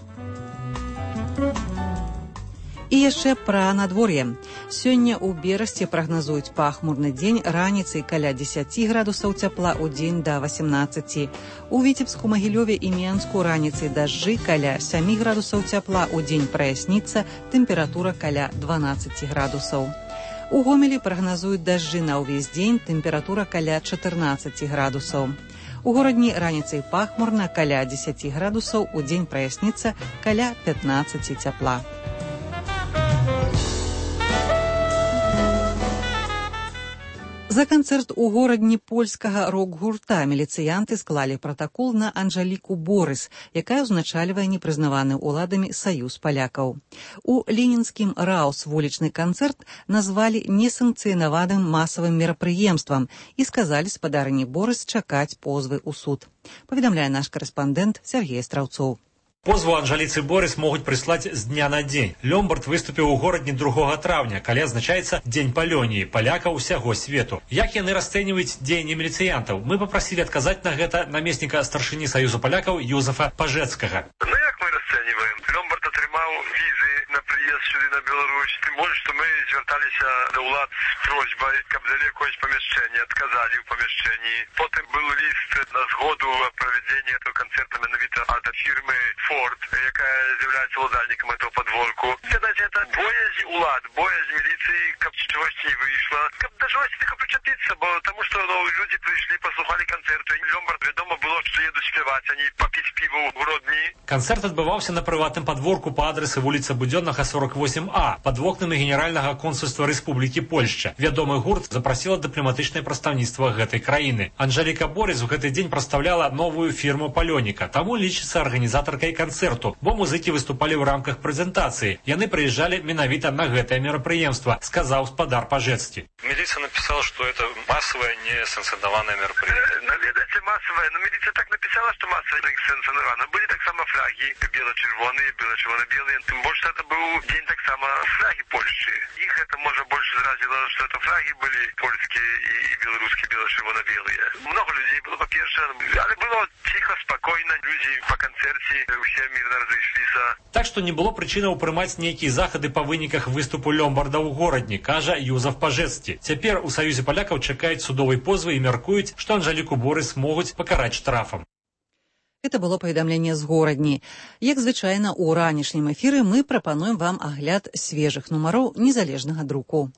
І яшчэ пра надвор'е. Сёння ў Берасці прагназуюць пахмурны дзень, раніцай каля 10 градусаў цяпла, у дзень да 18. У Віцебску, Магілёве і Менску раніцай дажджы, каля 7 градусаў цяпла, у дзень праясніцца, тэмпература каля 12 градусаў. У Гомелі прагназуюць дажджы на ўвесь дзень, тэмпература каля 14 градусаў. У горадні раніцай пахмурна, каля 10 градусаў, у дзень праясніцца, каля 15 цяпла. За канцэрт у горадні польскага рок-гурта міліцыянты склалі пратакол на Анжаліку Борыс, якая ўзначальвае непрызнаваны ўладамі Саюз палякаў. У ленінскім Раус вулічны канцэрт назвалі несанкцыянаваным масавым мерапрыемствам і сказалі спадарыні Борыс чакаць позвы ў суд. Паведамляе наш карэспандэнт Сергей Страўцоў. Позву Анжаліцы Борис могуць прыслаць з дня на дзень. Ломбард выступіў у горадні 2 траўня, калі азначаецца Дзень Палёніі, палякаў усяго свету. Як яны расцэньваюць дзеянні міліцыянтаў? Мы папрасілі адказаць на гэта намесніка старшыні Саюзу палякаў Юзафа Пажэцкага. Як мы расцэньваем? Ломбард атрымаў візы на прыезд сюды на Беларусь. Тым больш, што мы звярталіся да ўлад з просьбай, каб далі якое памяшчэнне, адказалі ў памяшчэнні. Потым был ліст на згоду о проведении этого концерта менавіта ад фирмы Ford, якая з'яўляецца ўладальнікам этого подворку. Ведаць, это боязь улад, боязь міліцыі, каб чогось не выйшла, каб да чогось тільки причепіцца, бо тому что люди прийшли, послухали концерту, і Ломбард вядома было, што едуць спяваць, а не папіць піва ў Гродні. Канцэрт адбываўся на прыватным падворку па адрэсы вуліца Будзённага, 48А, пад вокнамі генеральнага консульства Рэспублікі Польшча. Вядомы гурт запрасіла дыпламатычнае прадстаўніцтва гэтай краіны. Анжаліка Борис у гэты дзень прадстаўляла новую фірму палёніка, таму лічыцца арганізатаркай канцэрту, бо музыкі выступалі ў рамках прэзентацыі. Яны прыязджалі менавіта на гэтае мерапрыемства, сказаў спадар Пажэцкі. Милиция написала, что это массовое, несанкционированное мероприятие. Наведайте массовое, но милиция так написала, что массовое, несанкционированное. Были так само флаги, бело-червоные, бело-червоно-белые. Тем больше это был день так само флаги Польши. Их это, может, больше заразило, что это флаги были польские и белорусские, бело-червоно-белые. Много людей было, по-перше, але было тихо, спокойно. Люди по концерте все мирно разошлись. Так што не было прычынаў прымаць нейкія захады па выніках выступу Ломбарда ў горадні, кажа Юзаф Пажэцкі. Цяпер у Саюзе палякаў чакаюць судовай позвы і мяркуюць, што Анжаліку Борис могуць пакараць штрафам. Гэта было паведамленне з горадні. Як звычайна, у ранішнім эфіры мы прапануем вам агляд свежых нумароў незалежнага друку.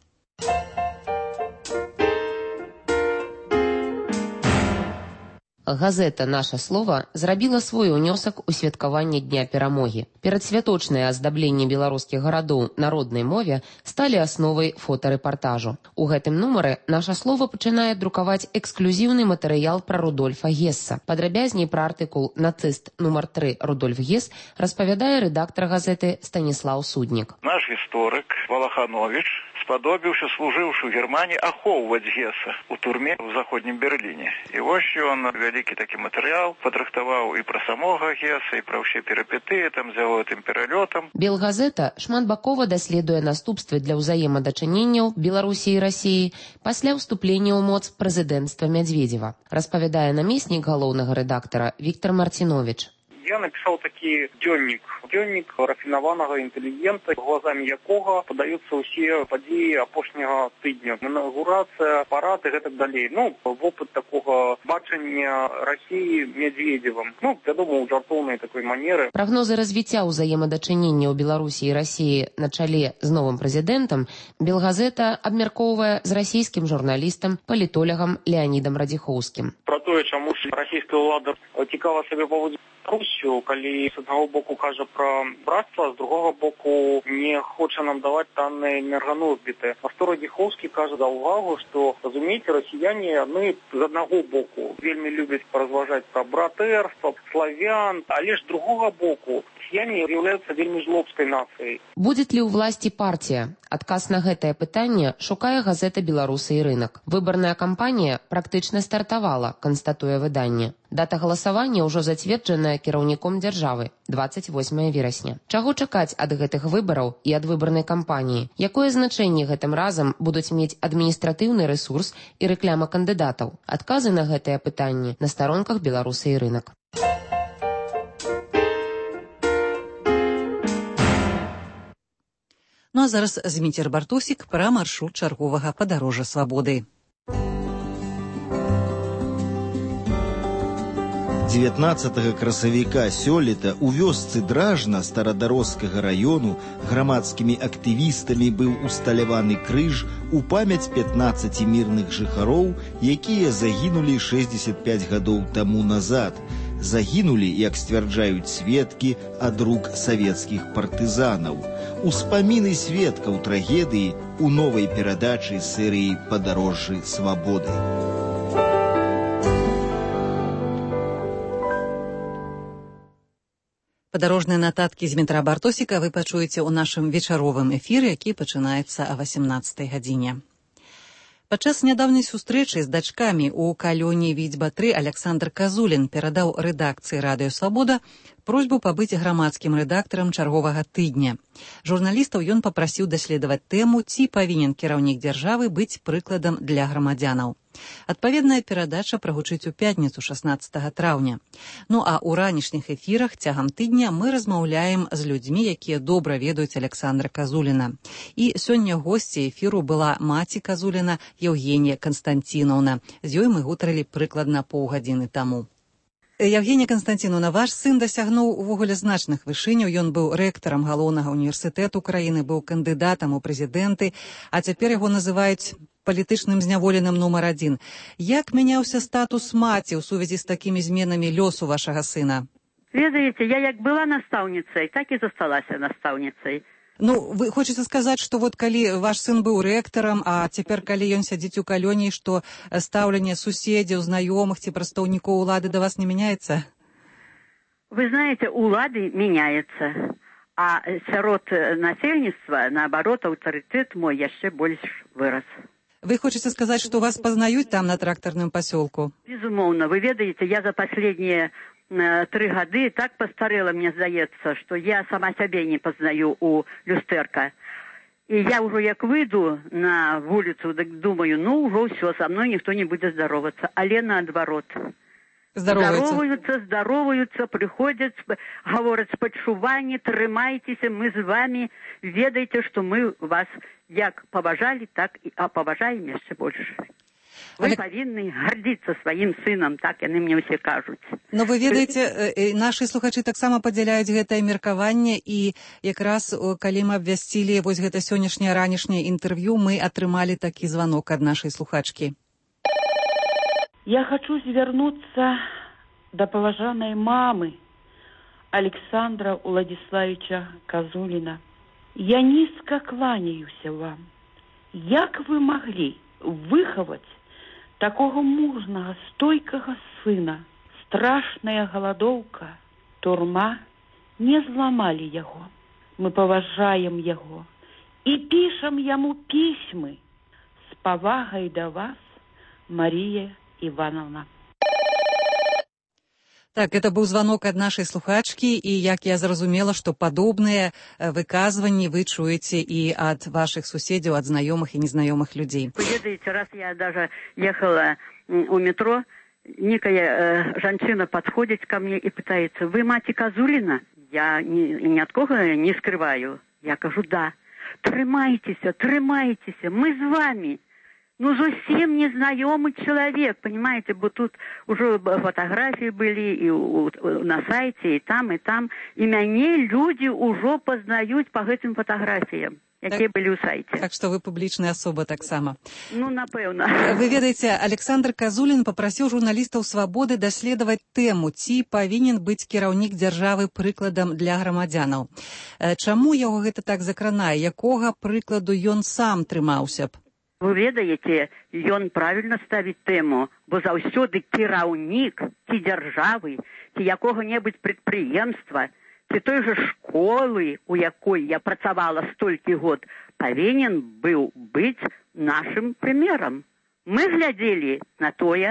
Газета «Наша слова» зрабіла свой унёсак у святкаванне Дня перамогі. Перадсвяточныя аздабленні беларускіх гарадоў народнай мове сталі асновай фотарэпартажу. У гэтым нумары «Наша слова» пачынае друкаваць эксклюзіўны матэрыял пра Рудольфа Гесса. Падрабязней пра артыкул «Нацыст нумар 3 Рудольф Гесс» распавядае рэдактар газеты Станіслаў Суднік. Наш гісторык Валаханович спадобіўся, служыўшы ў Германії, ахоўваць Гесса у турме ў заходнім Берліне. І вось ён вялікі такі матэрыял падрыхтаваў і пра самога Гесса, і пра ўсе перыпетыі там з яго тым пералётам. Белгазета шматбакова даследуе наступствы для ўзаемадачыненняў Беларусі і Расіі пасля ўступлення ў моц прэзідэнцтва Мядзведзева, распавядае намеснік галоўнага рэдактара Віктор Марцінович. Я написал такі дзённік рафінаванага інтэлігента, глазамі якога падаюцца ўсе падзеі апошняга тыдня. Інаўгурацыя, парад і гэтак далей. Вопыт такога бачання Расіі Мядзведзевым. Вядома, у жартоўнай такой манеры. Прагнозы развіцця ўзаемадачынення ў Беларусі і Расіі на чале з новым прэзідэнтам Белгазета абмяркоўвае з расійскім журналістам, палітолагам Леанідам Радзіхоўскім. Пра тое, чаму ж расійская ўлада цікава сабе паводзіць Русію, калі з аднаго боку кажа пра братства, з другога боку не хоча нам даваць танныя энерганосьбіты. Астор Радзіхоўскі кажа за ўвагу, што, разумееце, расіяне яны з аднаго боку вельмі любяць паразважаць пра братэрства, славян, але ж з другога боку расіяне з'яўляюцца вельмі жлобскай нацыяй. Будзе ли ў власці партія? Адказ на гэтае пытанне шукае газета «Беларусы і рынак». Выбарная кампанія практычна стартавала, канстатуе выданне. Дата галасавання ўжо зацверджаная кіраўніком дзяржавы – 28 верасня. Чаго чакаць ад гэтых выбараў і ад выбарнай кампаніі? Якое значэнне гэтым разам будуць мець адміністратыўны рэсурс і рэкляма кандыдатаў? Адказы на гэтае пытанне на старонках «Беларусы і рынак». Ну а зараз Зміцер Бартосік пра маршрут чарговага падарожжа свабоды. 19 красавіка сёлета у вёсцы Дражна старадарожскага раёну грамадскімі актывістамі быў усталяваны крыж у памяць 15 мірных жыхароў, якія загінулі 65 гадоў таму назад. Загінулі, як сцвярджаюць сведкі, ад рук савецкіх партызанаў. Успаміны сведкаў трагедыі у новай перадачы серыі «Падарожжы свабоды». Падарожныя нататкі Змітра Бартосіка вы пачуеце ў нашым вечаровым эфіры, які пачынаецца о 18 гадзіне. Падчас нядаўняй сустрэчы з дачкамі ў калоне Відзьба-3 Александр Казулін перадаў рэдакцыі «Радыё Свабода» просьбу пабыць грамадскім рэдактарам чарговага тыдня. Журналістаў ён папрасіў даследаваць тэму, ці павінен кіраўнік дзяржавы быць прыкладам для грамадзянаў. Адпаведная перадача прагучыць у пятніцу 16 траўня. Ну а ў ранішніх эфірах цягам тыдня мы размаўляем з людзьмі, якія добра ведаюць Александра Казуліна. І сёння госцей эфіру была маці Казуліна Евгенія Константиновна. З ёй мы гутарылі прыкладна паўгадзіны таму. Евгенія Константиновна, ваш сын дасягнуў увогуле значных вышыняў. Ён быў рэктарам галоўнага універсітэту краіны, быў кандыдатам у прэзідэнты, а цяпер яго называюць палітычным зняволеным нумар 1. Як мяняўся статус маці ў сувязі з такімі зменамі лёсу вашага сына? Ведаеце, я як была настаўніцай, так і засталася настаўніцай. Ну, вы хочаце сказаць, што вот калі ваш сын быў рэктарам, а цяпер, калі ён сядзіць у калоніі, што стаўленне суседзяў, знаёмых ці прадстаўнікоў улады да вас не мяняецца? Вы знаете, улады меняется, а сярод насельніцтва, наоборот, аўтарытэт мой яшчэ больш вырас. Вы хочаце сказаць, што вас пазнаюць там на трактарным пасёлку? Безумоўна. Вы ведаеце, я за последние 3 гады так постарела, мне здаецца, што я сама сябе не пазнаю у люстэрка. І я ўжо як выйду на вуліцу, так думаю, ну ўжо ўсё, са мной ніхто не будзе здаровацца, але наадварот. Здароваюцца, прыходзяць, гавораць спачуванне, трымайцеся, мы з вами, ведайце, што мы вас як паважалі, так і паважаем яшчэ больш. Вы павінны гардзіцца сваім сынам, так яны мне ўсе кажуць. Но вы ведаеце, нашы слухачы таксама падзяляюць гэтае меркаванне, і якраз калі мы абвясцілі вось гэта сённяшняе ранішняе інтэрв'ю, мы атрымалі такі званок ад нашай слухачкі. Я хочу звернуться до поважанной мамы Александра Владиславовича Казулина. Я низко кланяюсь вам. Як вы могли выховать такого мужного, стойкого сына? Страшная голодовка, турма не зламали его. Мы поважаем его и пишем ему письмы с повагой до вас, Мария Ивановна. Так, это быў званок ад нашай слухачкі, і як я зразумела, што падобныя выказванні вы чуеце і ад вашых суседзяў, ад знаёмых і незнаёмых людзей. Вы ведаете, раз я даже ехала у метро, некая жанчына подходит ко мне и пытается: вы маці Казуліна? Я ни от кого не скрываю. Я кажу: да. Трымайцеся, мы с вами. Ну, зусім незнаёмы человек, понимаете, бо тут уже фотографии были и на сайте, и там, и мяне люди уже познают по гэтым фотографиям, якія былі ў сайце. Так што вы публічная асоба таксама. Ну, напэўна. Вы ведаеце, Александр Казулін папрасіў журналістаў «Свабоды» даследаваць тэму, ці павінен быць кіраўнік дзяржавы прыкладам для грамадзянаў. Чаму яго гэта так закранае? Якога прыкладу ён сам трымаўся б? Вы ведаеце, ён правільна ставіць тэму, бо заўсёды кіраўнік ці дзяржавы, ці якога-небудзь прадпрыемства, ці той жа школы, у якой я працавала столькі год, павінен быў быць нашым прымерам. Мы глядзелі на тое,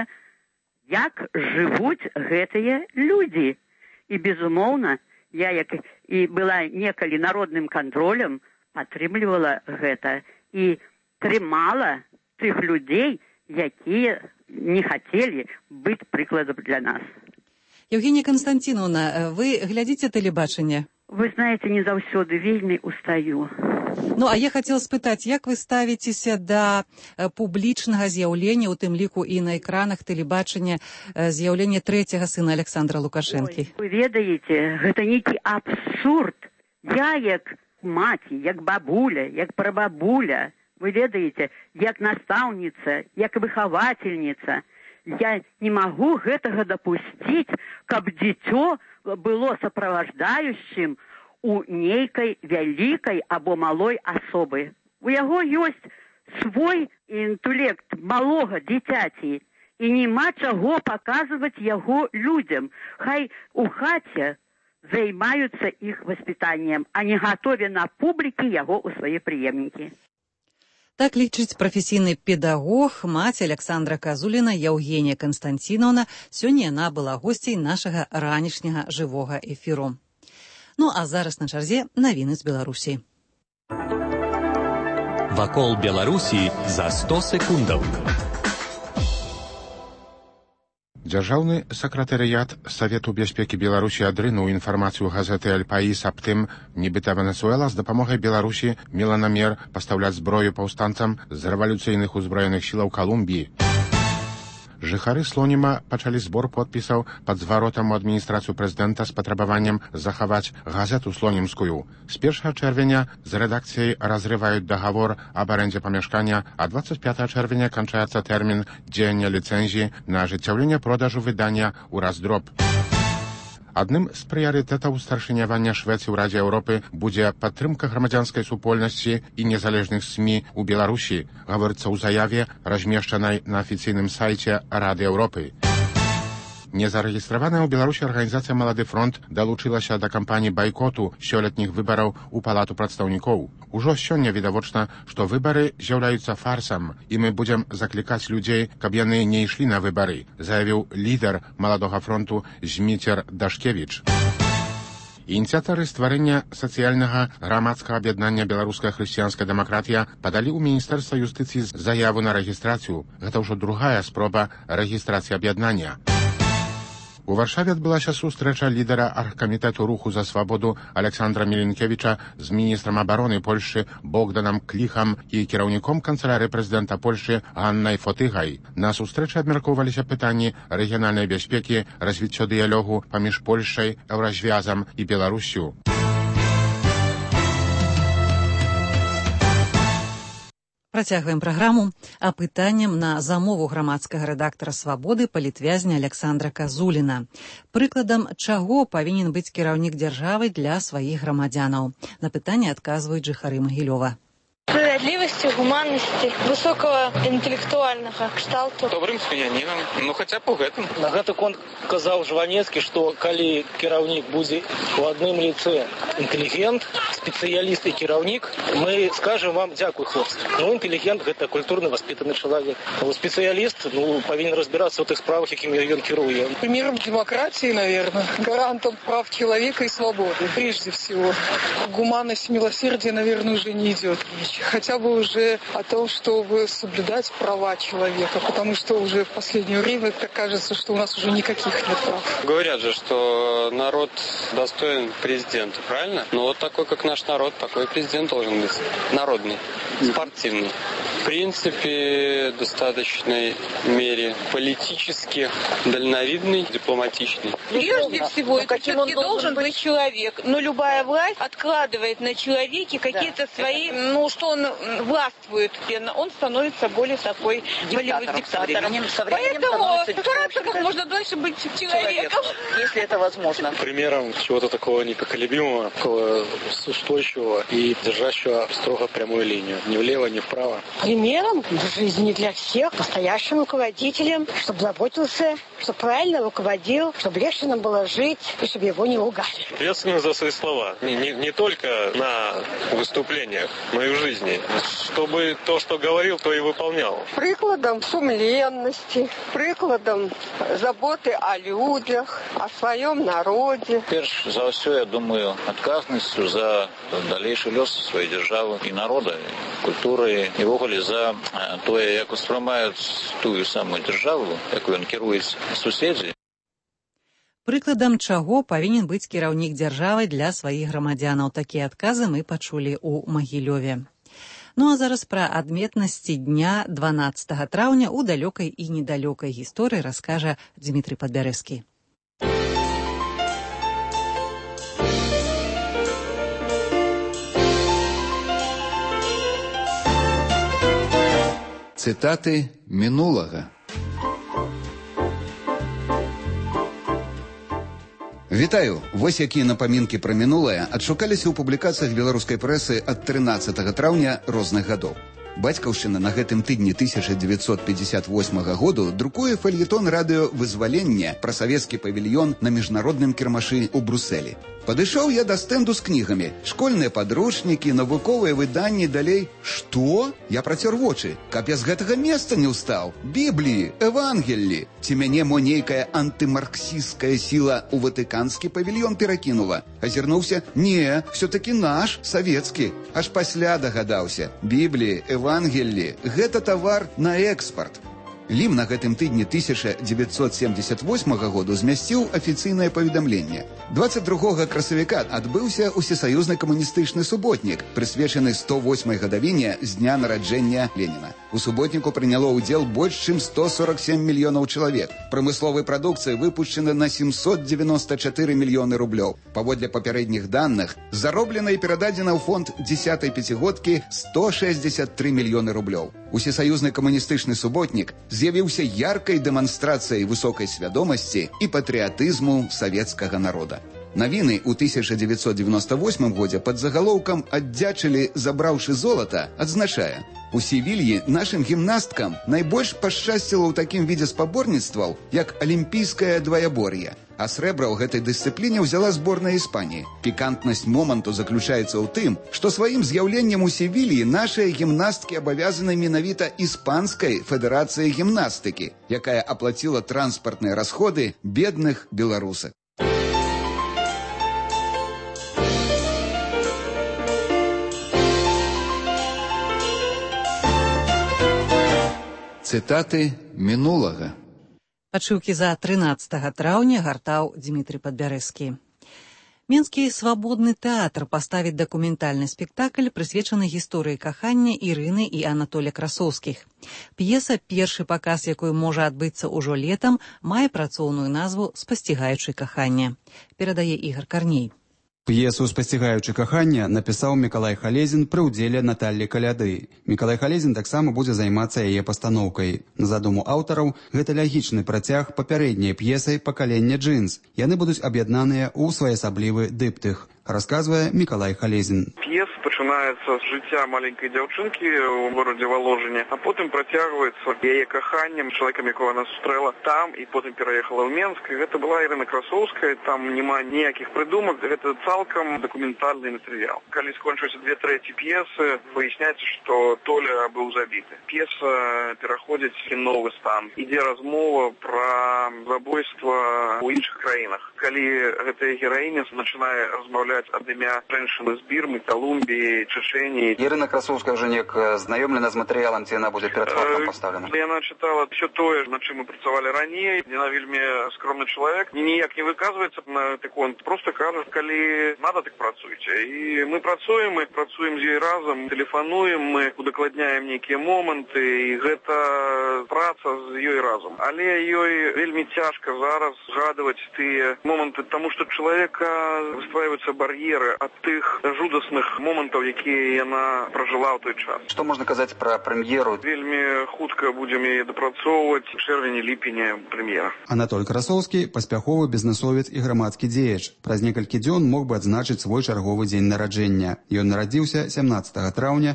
як жывуць гэтыя людзі. І, безумоўна, я, як і была некалі народным кантролем, падтрымлівала гэта і трымала тых людзей, якія не хацелі быць прыкладам для нас. Евгения Константиновна, вы глядзіце тэлебачанне? Вы знаете, не заўсёды вельмі устаю. Ну, а я хотела спытаць, як вы ставіцеся да публічнага з'яўлення, у тым ліку і на экранах тэлебачання, з'яўлення трэцяга сына Александра Лукашэнкі? Вы ведаеце, гэта нейкі абсурд. Я як маці, як бабуля, як прабабуля, вы ведаеце, як настаўніца, як выхавательніца, я не магу гэтага дапусціць, каб дзіцё было сопровождающим у нейкай вялікай або малой асобы. У яго ёсць свой інтэлект малога дзіцяці, і няма чаго паказваць яго людзям. Хай у хаце займаюцца іх воспитанием, а не готовя на публікі яго ў свае прыемнікі. Так лічыць прафесійны педагог, маці Александра Казуліна Яўгенія Канстанціновна. Сёння яна была госцей нашага ранішняга жывога эфіру. Ну а зараз на чарзе навіны з Беларусі. Вакол Беларусі за 100 секундаў. Дзяржаўны сакратарыят Савету бяспекі Беларусі адрынуў інфармацыю газеты «Аль-Паіс» аб тым, нібыта Венесуэла з дапамогай Беларусі мела намер пастаўляць зброю паўстанцам з рэвалюцыйных узброеных сілаў Калумбіі. Жыхары Слоніма пачалі збор подпісаў пад зваротам у адміністрацыю прэзідэнта з патрабаваннем захаваць газету слонімскую. З 1 чэрвеня з рэдакцыяй разрываюць дагавор аб арэндзе памяшкання, а 25 чэрвеня канчаецца тэрмін дзеяння ліцэнзіі на ажыццяўленне продажу выдання ў раздроб. Адным з прыярытэтаў старшынявання Швецыі ў Радзе Еўропы будзе падтрымка грамадзянскай супольнасці і незалежных СМІ ў Беларусі, гаворыцца ў заяве, размешчанай на афіцыйным сайце Рады Еўропы. Незарэгістраваная ў Беларусі арганізацыя «Малады фронт» далучылася да кампаніі байкоту сёлетніх выбараў у Палату прадстаўнікоў. Ужо сёння відавочна, што выбары з'яўляюцца фарсам, і мы будзем заклікаць людзей, каб яны не ішлі на выбары, заявіў лідар «Маладога фронту» Зміцер Дашкевіч. Ініцыятары стварэння сацыяльнага грамадскага аб'яднання «Беларуская хрысціянская дэмакратія» падалі ў Міністэрства юстыцыі заяву на рэгістрацыю. Гэта ўжо другая спроба рэгістрацыі аб'яднання. У Варшаве адбылася сустрэча лідара аргкамітэту руху за свабоду Александра Міленкевіча з міністрам абароны Польшчы Богданам Кліхам і кіраўніком канцылярыі прэзідэнта Польшчы Ганнай Фотыгай. На сустрэчы абмяркоўваліся пытанні рэгіянальнай бяспекі, развіццё дыялогу паміж Польшчай, Еўразвязам і Беларуссю. Працягваем праграму апытаннем на замову грамадскага рэдактара «Свабоды» палітвязня Александра Казуліна. Прыкладам, чаго павінен быць кіраўнік дзяржавы для сваіх грамадзянаў? На пытанне адказваюць жыхары Магілёва. Справедливости, гуманности, высокого интеллектуального кшталту. Добрым спинянином, ну хотя бы в этом. На гэты конт казаў Жванецкі, што калі кіраўнік будзе у адным лице інтэлігент, спецыяліст і кіраўнік, мы скажем вам дзякуй, хлопцы. Ну, інтэлігент гэта культурны, воспитанный чалавек. А спецыяліст, павінен разбираться в тых справах, якімі ён кіруе. Примером демократии, наверное, гарантом прав человека и свободы, прежде всего. Гуманность, милосердие, наверное, уже не идет речь. Хотя бы уже о том, чтобы соблюдать права человека, потому что уже в последнее время так кажется, что у нас уже никаких нет прав. Говорят же, что народ достоин президента, правильно? Ну вот такой, как наш народ, такой президент должен быть. Народный, спортивный. В принципе, в достаточной мере политически дальновидный, дипломатичный. Прежде всего, это все-таки должен быть человек. Но любая власть откладывает на человеке какие-то свои, что он властвует, он становится более такой диктатором. Поэтому стараться как можно дольше быть человеком. Если это возможно. Примером чего-то такого непоколебимого, такого устойчивого и держащего строго прямую линию. Ни влево, ни вправо. Примером в жизни для всех, настоящим руководителем, чтобы заботился, чтобы правильно руководил, чтобы легче нам было жить, и чтобы его не ругали. Ответственность за свои слова. Не только на выступлениях, но и в жизни. Чтобы то, что говорил, то и выполнял. Прикладом сумленности, прикладом заботы о людях, о своем народе. Перш за ўсё, я думаю, адказнасцю за далейшы лёс сваёй дзяржавы і народа, культуры і ввогуле за тое, як успрымаюць тую самую дзяржаву, якую ён кіруюць суседзі. Прыкладам чаго павінен быць кіраўнік дзяржавы для сваіх грамадзянаў. Такія адказы мы пачулі ў Магілёве. Ну а зараз пра адметнасці дня 12 траўня ў далёкай і недалёкай гісторыі раскажа Дмітрый Падбярэзкі. Цытаты мінулага. Вітаю! Вось якія напамінкі пра мінулае адшукаліся ў публікацыях беларускай прэсы ад 13 траўня розных гадоў. Бацькаўшчына на гэтым тыдні 1958 году друкуе фельетон радыё «Вызваленне» пра савецкі павільён на міжнародным кірмашы ў Брусэлі. Падышоў я да стэнду з кнігамі. Школьныя падручнікі, навуковыя выданні, далей. Што? Я працёр вочы. Каб я з гэтага месца не ўстаў. Бібліі, Евангеллі. Ці мяне мо нейкая антымарксісцкая сіла ў ватыканскі павільён перакінула? Азірнуўся. Не, все-таки наш, савецкі. Аж пасля дагадаўся. Бібліі, Евангеллі – гэта тавар на экспарт. Лім на гэтым тыдні 1978 году змясціў афіцыйнае паведамленне. 22 красавіка адбыўся усесаюзны камуністычны суботнік, прысвечаны 108-й гадавіне з дня нараджэння Леніна. У суботніку прыняло ўдзел больш чым 147 мільёнаў чалавек. Прамысловай прадукцыі выпушчана на 794 мільёны рублёў. Паводле папярэдніх даных, зароблена і перададзена ў фонд 10-й пяцігодкі 163 мільёны рублёў. Усесаюзны камуністычны суботнік з'явіўся яркай дэманстрацыяй высокай свядомасці і патрыятызму савецкага народа. Навіны ў 1998 годзе пад загалоўкам «Аддзячылі, забраўшы золата» адзначае: у Севільі нашым гімнасткам найбольш пашчасціла ў такім відзе спаборніцтваў, як алімпійскае дваябор'е, а срэбра ў гэтай дысцыпліне ўзяла зборная Іспаніі. Пікантнасць моманту заключаецца ў тым, што сваім з'яўленнем у Севілі нашыя гімнасткі абавязаны менавіта іспанскай федэрацыяй гімнастыкі, якая аплаціла транспартныя расходы бедных беларусак. Цытаты мінулага. Пачуўкі за 13 траўня гартаў Дмітрий Падбярэзкі. Менскі свабодны тэатр паставіць дакументальны спектакль, прысвечаны гісторыі кахання Ірыны і Анатоля Красоўскіх. П'еса, першы паказ якой можа адбыцца ўжо летам, мае працоўную назву «Спасцігаючы кахання». Перадае Ігор Карней. П'есу «Спасцігаючы кахання» напісаў Мікалай Халезін пры ўдзеле Наталлі Каляды. Мікалай Халезін таксама будзе займацца яе пастаноўкай. На задуму аўтараў, гэта лягічны працяг папярэдняй п'есай «Пакаленне джинс». Яны будуць аб'яднаныя ў своеасаблівы дыптых, расказвае Мікалай Халезін. П'ес пачынаецца з жыцця маленькай дзяўчынкі ў горадзе Валожине, а потым працягваецца яе каханнем, чалавекам, якога она сустрэла там, і потым пераехала ў Менск. І гэта была Ірына Красоўская, там няма ніякіх прыдумак, гэта цалкам дакументальны матэрыял. Калі скончыліся 2/3 п'есы, выясняецца, што Толя быў забіты. П'еса пераходзіць у новы стан. Ідзе размова пра забойства ў іншых краінах. Калі гэтая гераіня пачынае размаўляць ад імя женщины з Бирмы, Колумбии, Чечении. Ірына Красоўская уже неяк знаёмлена з матэрыялам, ці яна будзе перад фактам пастаўлена? Яна чытала все тое, над чым мы працавалі раней. Яна вельмі скромны чалавек. Ніяк не выказваецца на такое. Просто кажа, калі надо, так працуйце. І мы працуем з ёй разам, тэлефануем, мы удакладняем нейкія моманты, і гэта праца з ёй разам. Але ёй вельмі цяжка зараз згадваць тыя моманты, таму што чалавека выстраиваются бар'еры ад тых жудасных момантаў, якія яна пражыла ў той час. Што можна казаць пра прэм'еру? Вельмі хутка будзем яе дапрацоўваць. Чэрвені-ліпені прэм'ера. Анатоль Красоўскі – паспяховы бізнэсовец і грамадскі дзеяч. Праз некалькі дзён мог бы адзначыць свой чарговы дзень нараджэння. Ён нарадзіўся 17 траўня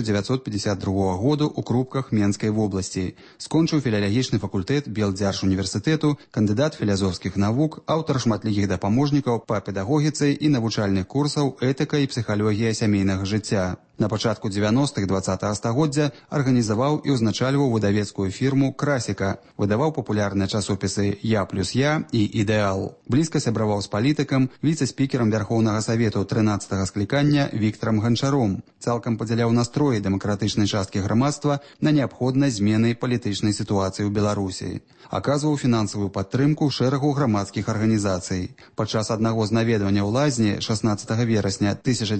1952 году ў Крупках Менскай вобласці. Скончыў філалагічны факультэт Белдзяржуніверсітэту, кандыдат філазофскіх навук, аўтар шматлікіх дапаможнікаў па педагогіцы і навучальных курсаў «Этыка і псіхалогія сямейнага жыцця». На пачатку 90-х 20-го стагоддзя арганізаваў і ўзначальваў выдавецкую фірму «Красіка», выдаваў папулярныя часопісы «Я плюс я» і «Ідэал». Блізка сябраваў з палітыкам, віцэ-спікерам Вярхоўнага Савету 13-го склікання Віктарам Ганчаром. Цалкам падзяляў настроі дэмакратычнай часткі грамадства на неабходнасць змены палітычнай сітуацыі ў Беларусі. Аказваў фінансавую падтрымку шэрагу грамадскіх арганізацый. Падчас аднаго з наведвання ў лазні 16 верасня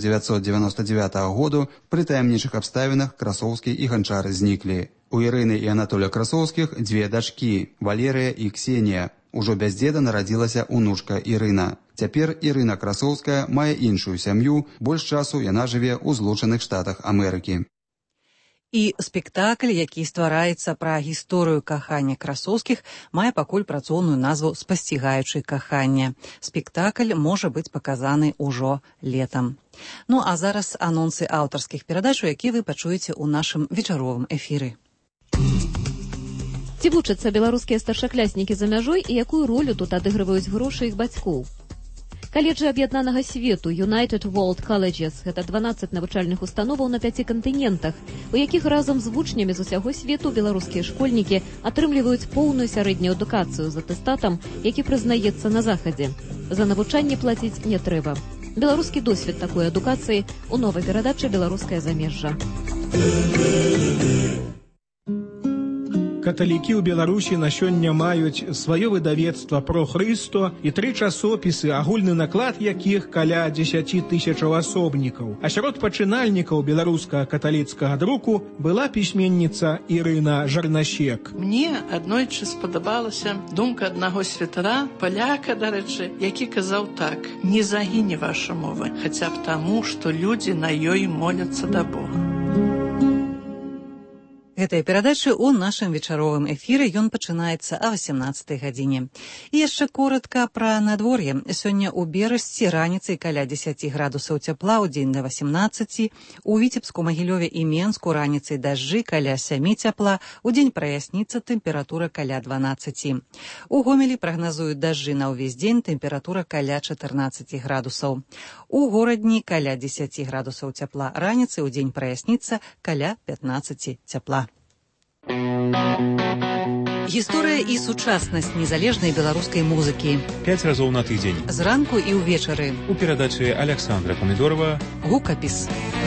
1999 году пры таямнічых абставінах Красоўскі і Ганчар зніклі. У Ірыны і Анатоля Красоўскіх дзве дачкі – Валерыя і Ксенія. Ужо без дзеда нарадзілася унучка Ірына. Цяпер Ірына Красоўская мае іншую сям'ю, больш часу яна жыве ў Злучаных Штатах Амерыкі. І спектакль, які ствараецца пра гісторыю кахання Красоўскіх, мае пакуль працоўную назву «Спасцігаючы кахання». Спектакль можа быць паказаны ўжо летам. Ну а зараз анонсы аўтарскіх перадач, які вы пачуеце ў нашым вечаровым эфіры. Ці вучацца беларускія старшакляснікі за мяжой і якую ролю тут адыгрываюць грошы іх бацькоў? Каледжы аб'яднанага свету United World Colleges – гэта 12 навучальных установаў на 5 кантынентах, у якіх разам з вучнямі з усяго свету беларускія школьнікі атрымліваюць поўную сярэднюю адукацыю з атэстатам, які прызнаецца на захадзе. За навучанне плаціць не трэба. Беларускі досвед такой адукацыі у новай перадачы «Беларускае замежжа». Каталікі ў Беларусі на сёння маюць сваё выдавецтва «Про Хрысто» і 3 часопісы, агульны наклад якіх каля 10 тысячаў асобнікаў. А сярод пачынальнікаў беларускага каталіцкага друку была пісьменніца Ірына Жарнасек. Мне аднойчы спадабалася думка аднаго святара, паляка, дарэчы, які казаў так: «Не загіне ваша мова, хаця б таму, што людзі на ёй моляцца да Бога». Гэтыя перадачы ў нашым вечаровым эфіры, ён пачынаецца о 18 гадзіне. І яшчэ коротка пра надвор'е. Сёння ў Берасці раніцай каля 10 градусаў цяпла, у дзень да 18, у Віцебску, Магілёве і Менску раніцай дажджы каля 7 цяпла, у дзень праясніцца, тэмпература каля 12. У Гомелі прагназуюць дажджы на ўвесь дзень, тэмпература каля 14 градусаў. У Горадні каля 10 градусаў цяпла, раніцай у дзень праясніцца, каля 15 цяпла. Гісторыя і сучаснасць незалежнай беларускай музыкі. 5 разоў на тыдзень. Зранку і ўвечары. У перадачы Александра Памідорова «Гукапіс».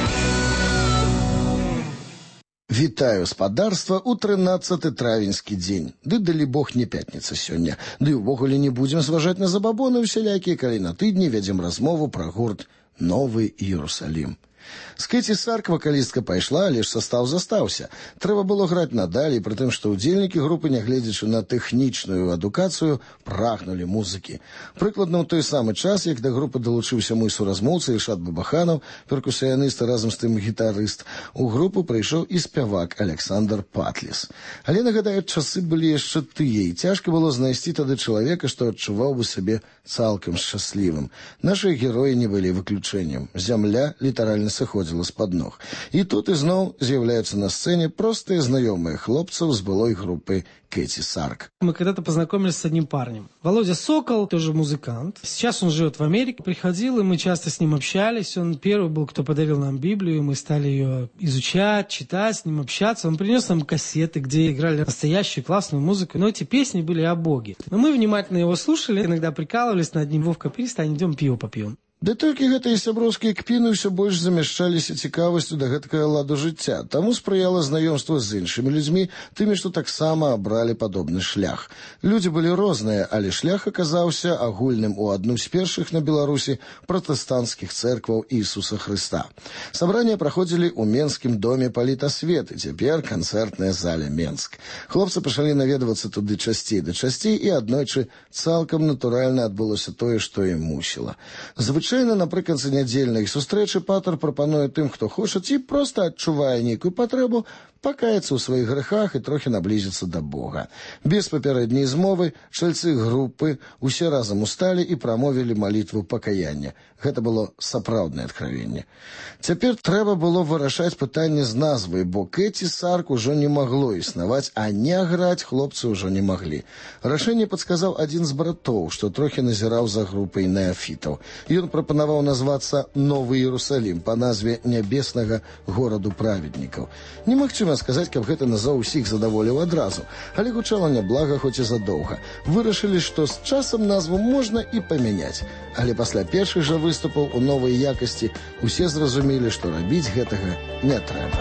Вітаю спадарства ў 13 травеньскі дзень. Ды далі Бог не пятніца сёння. Ды ўвогуле не будзем зважаць на забабоны усялякія, калі на тыдні вядзем размову пра гурт «Новы Іерусалім». З Кэці Сарк вакалістка пайшла, але ж састаў застаўся. Трэба было граць надалей, пры тым, што ўдзельнікі групы, нягледзячы на тэхнічную адукацыю, прагнулі музыкі. Прыкладна ў той самы час, як да групы далучыўся мой суразмоўца Ільшат Бабаханаў, перкусіяніст і разам з тым гітарыст, у групу прыйшоў і спявак Александр Патліс. Але, нагадаю, часы былі яшчэ тыя, і цяжка было знайсці тады чалавека, што адчуваў бы сябе цалкам шчаслівым. Нашы героі не былі выключэннем. Зямля літаральна сыходзіла з-пад ног. І тут ізноў з'яўляюцца на сцэне простыя знаёмыя хлопцаў з былой групы Кэти Сарк. Мы когда-то познакомились с одним парнем. Володя Сокол, тоже музыкант. Сейчас он живет в Америке. Приходил, и мы часто с ним общались. Он первый был, кто подарил нам Библию. Мы стали ее изучать, читать, с ним общаться. Он принес нам кассеты, где играли настоящую классную музыку. Но эти песни были о Боге. Но мы внимательно его слушали, иногда прикалывались над ним. Вовка, перестань, идем пиво попьем. Да толькі гэтыя сяброўскія кпіны ўсё больш замяшчаліся цікавасцю да гэткага ладу жыцця. Таму спрыяла знаёмства з іншымі людзьмі, тымі, што таксама абралі падобны шлях. Людзі былі розныя, але шлях аказаўся агульным у адну з першых на Беларусі пратэстанцкіх цэркваў Ісуса Хрыста. Сабранні праходзілі ў Менскім доме палітасвет, і цяпер канцэртная заля Менск. Хлопцы пачалі наведвацца туды часцей да часцей, і аднойчы цалкам натуральна адбылося тое, што і мусіла. Звычайна напрыканцы нядзельнай сустрэчы патар прапануе тым, хто хоча, ці проста адчувае нейкую патрэбу, пакаяцца ў сваіх грэхах і трохі наблізіцца да Бога. Без папярэдняй змовы чальцы групы усе разам усталі і прамовілі малітву пакаяння. Гэта было сапраўднае адкравенне. Цяпер трэба было вырашаць пытанне з назвай, бо Кэти Сарк ужо не магло існаваць, а не граць хлопцы ўжо не маглі. Рашэнне падсказаў адзін з братоў, што трохі назіраў за групай неафітаў. Ён прапанаваў назвацца «Новы Іерусалім» па назве нябеснага гораду праведнікаў. Немагчыма сказаць, каб гэта назваў усіх задаволіў адразу, але гучала няблага, хоць і задоўга. Вырашылі, што з часам назву можна і памяняць. Але пасля першых жа выступаў у новай якасці усе зразумелі, што рабіць гэтага не трэба.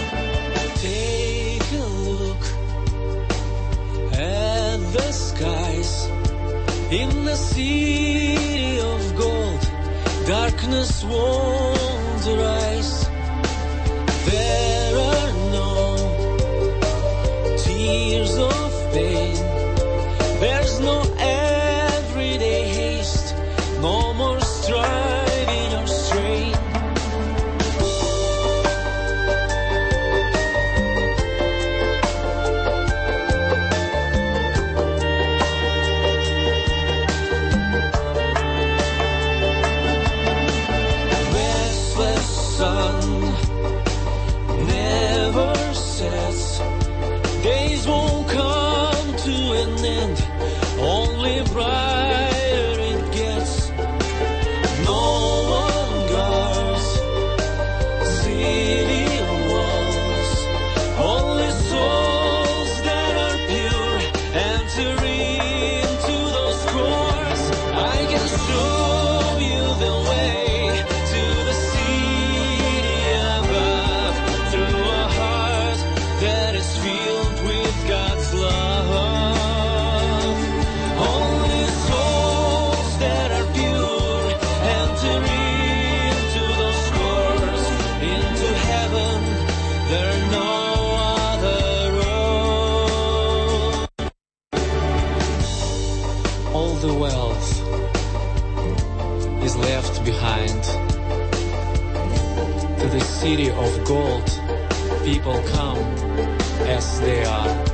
Take a look at the skies in the city of gold. Darkness won't arise. There are no tears of pain. There's no everyday haste. No more striving or strain. Restless sun never sets. Days won't come. the city of gold, people come as they are.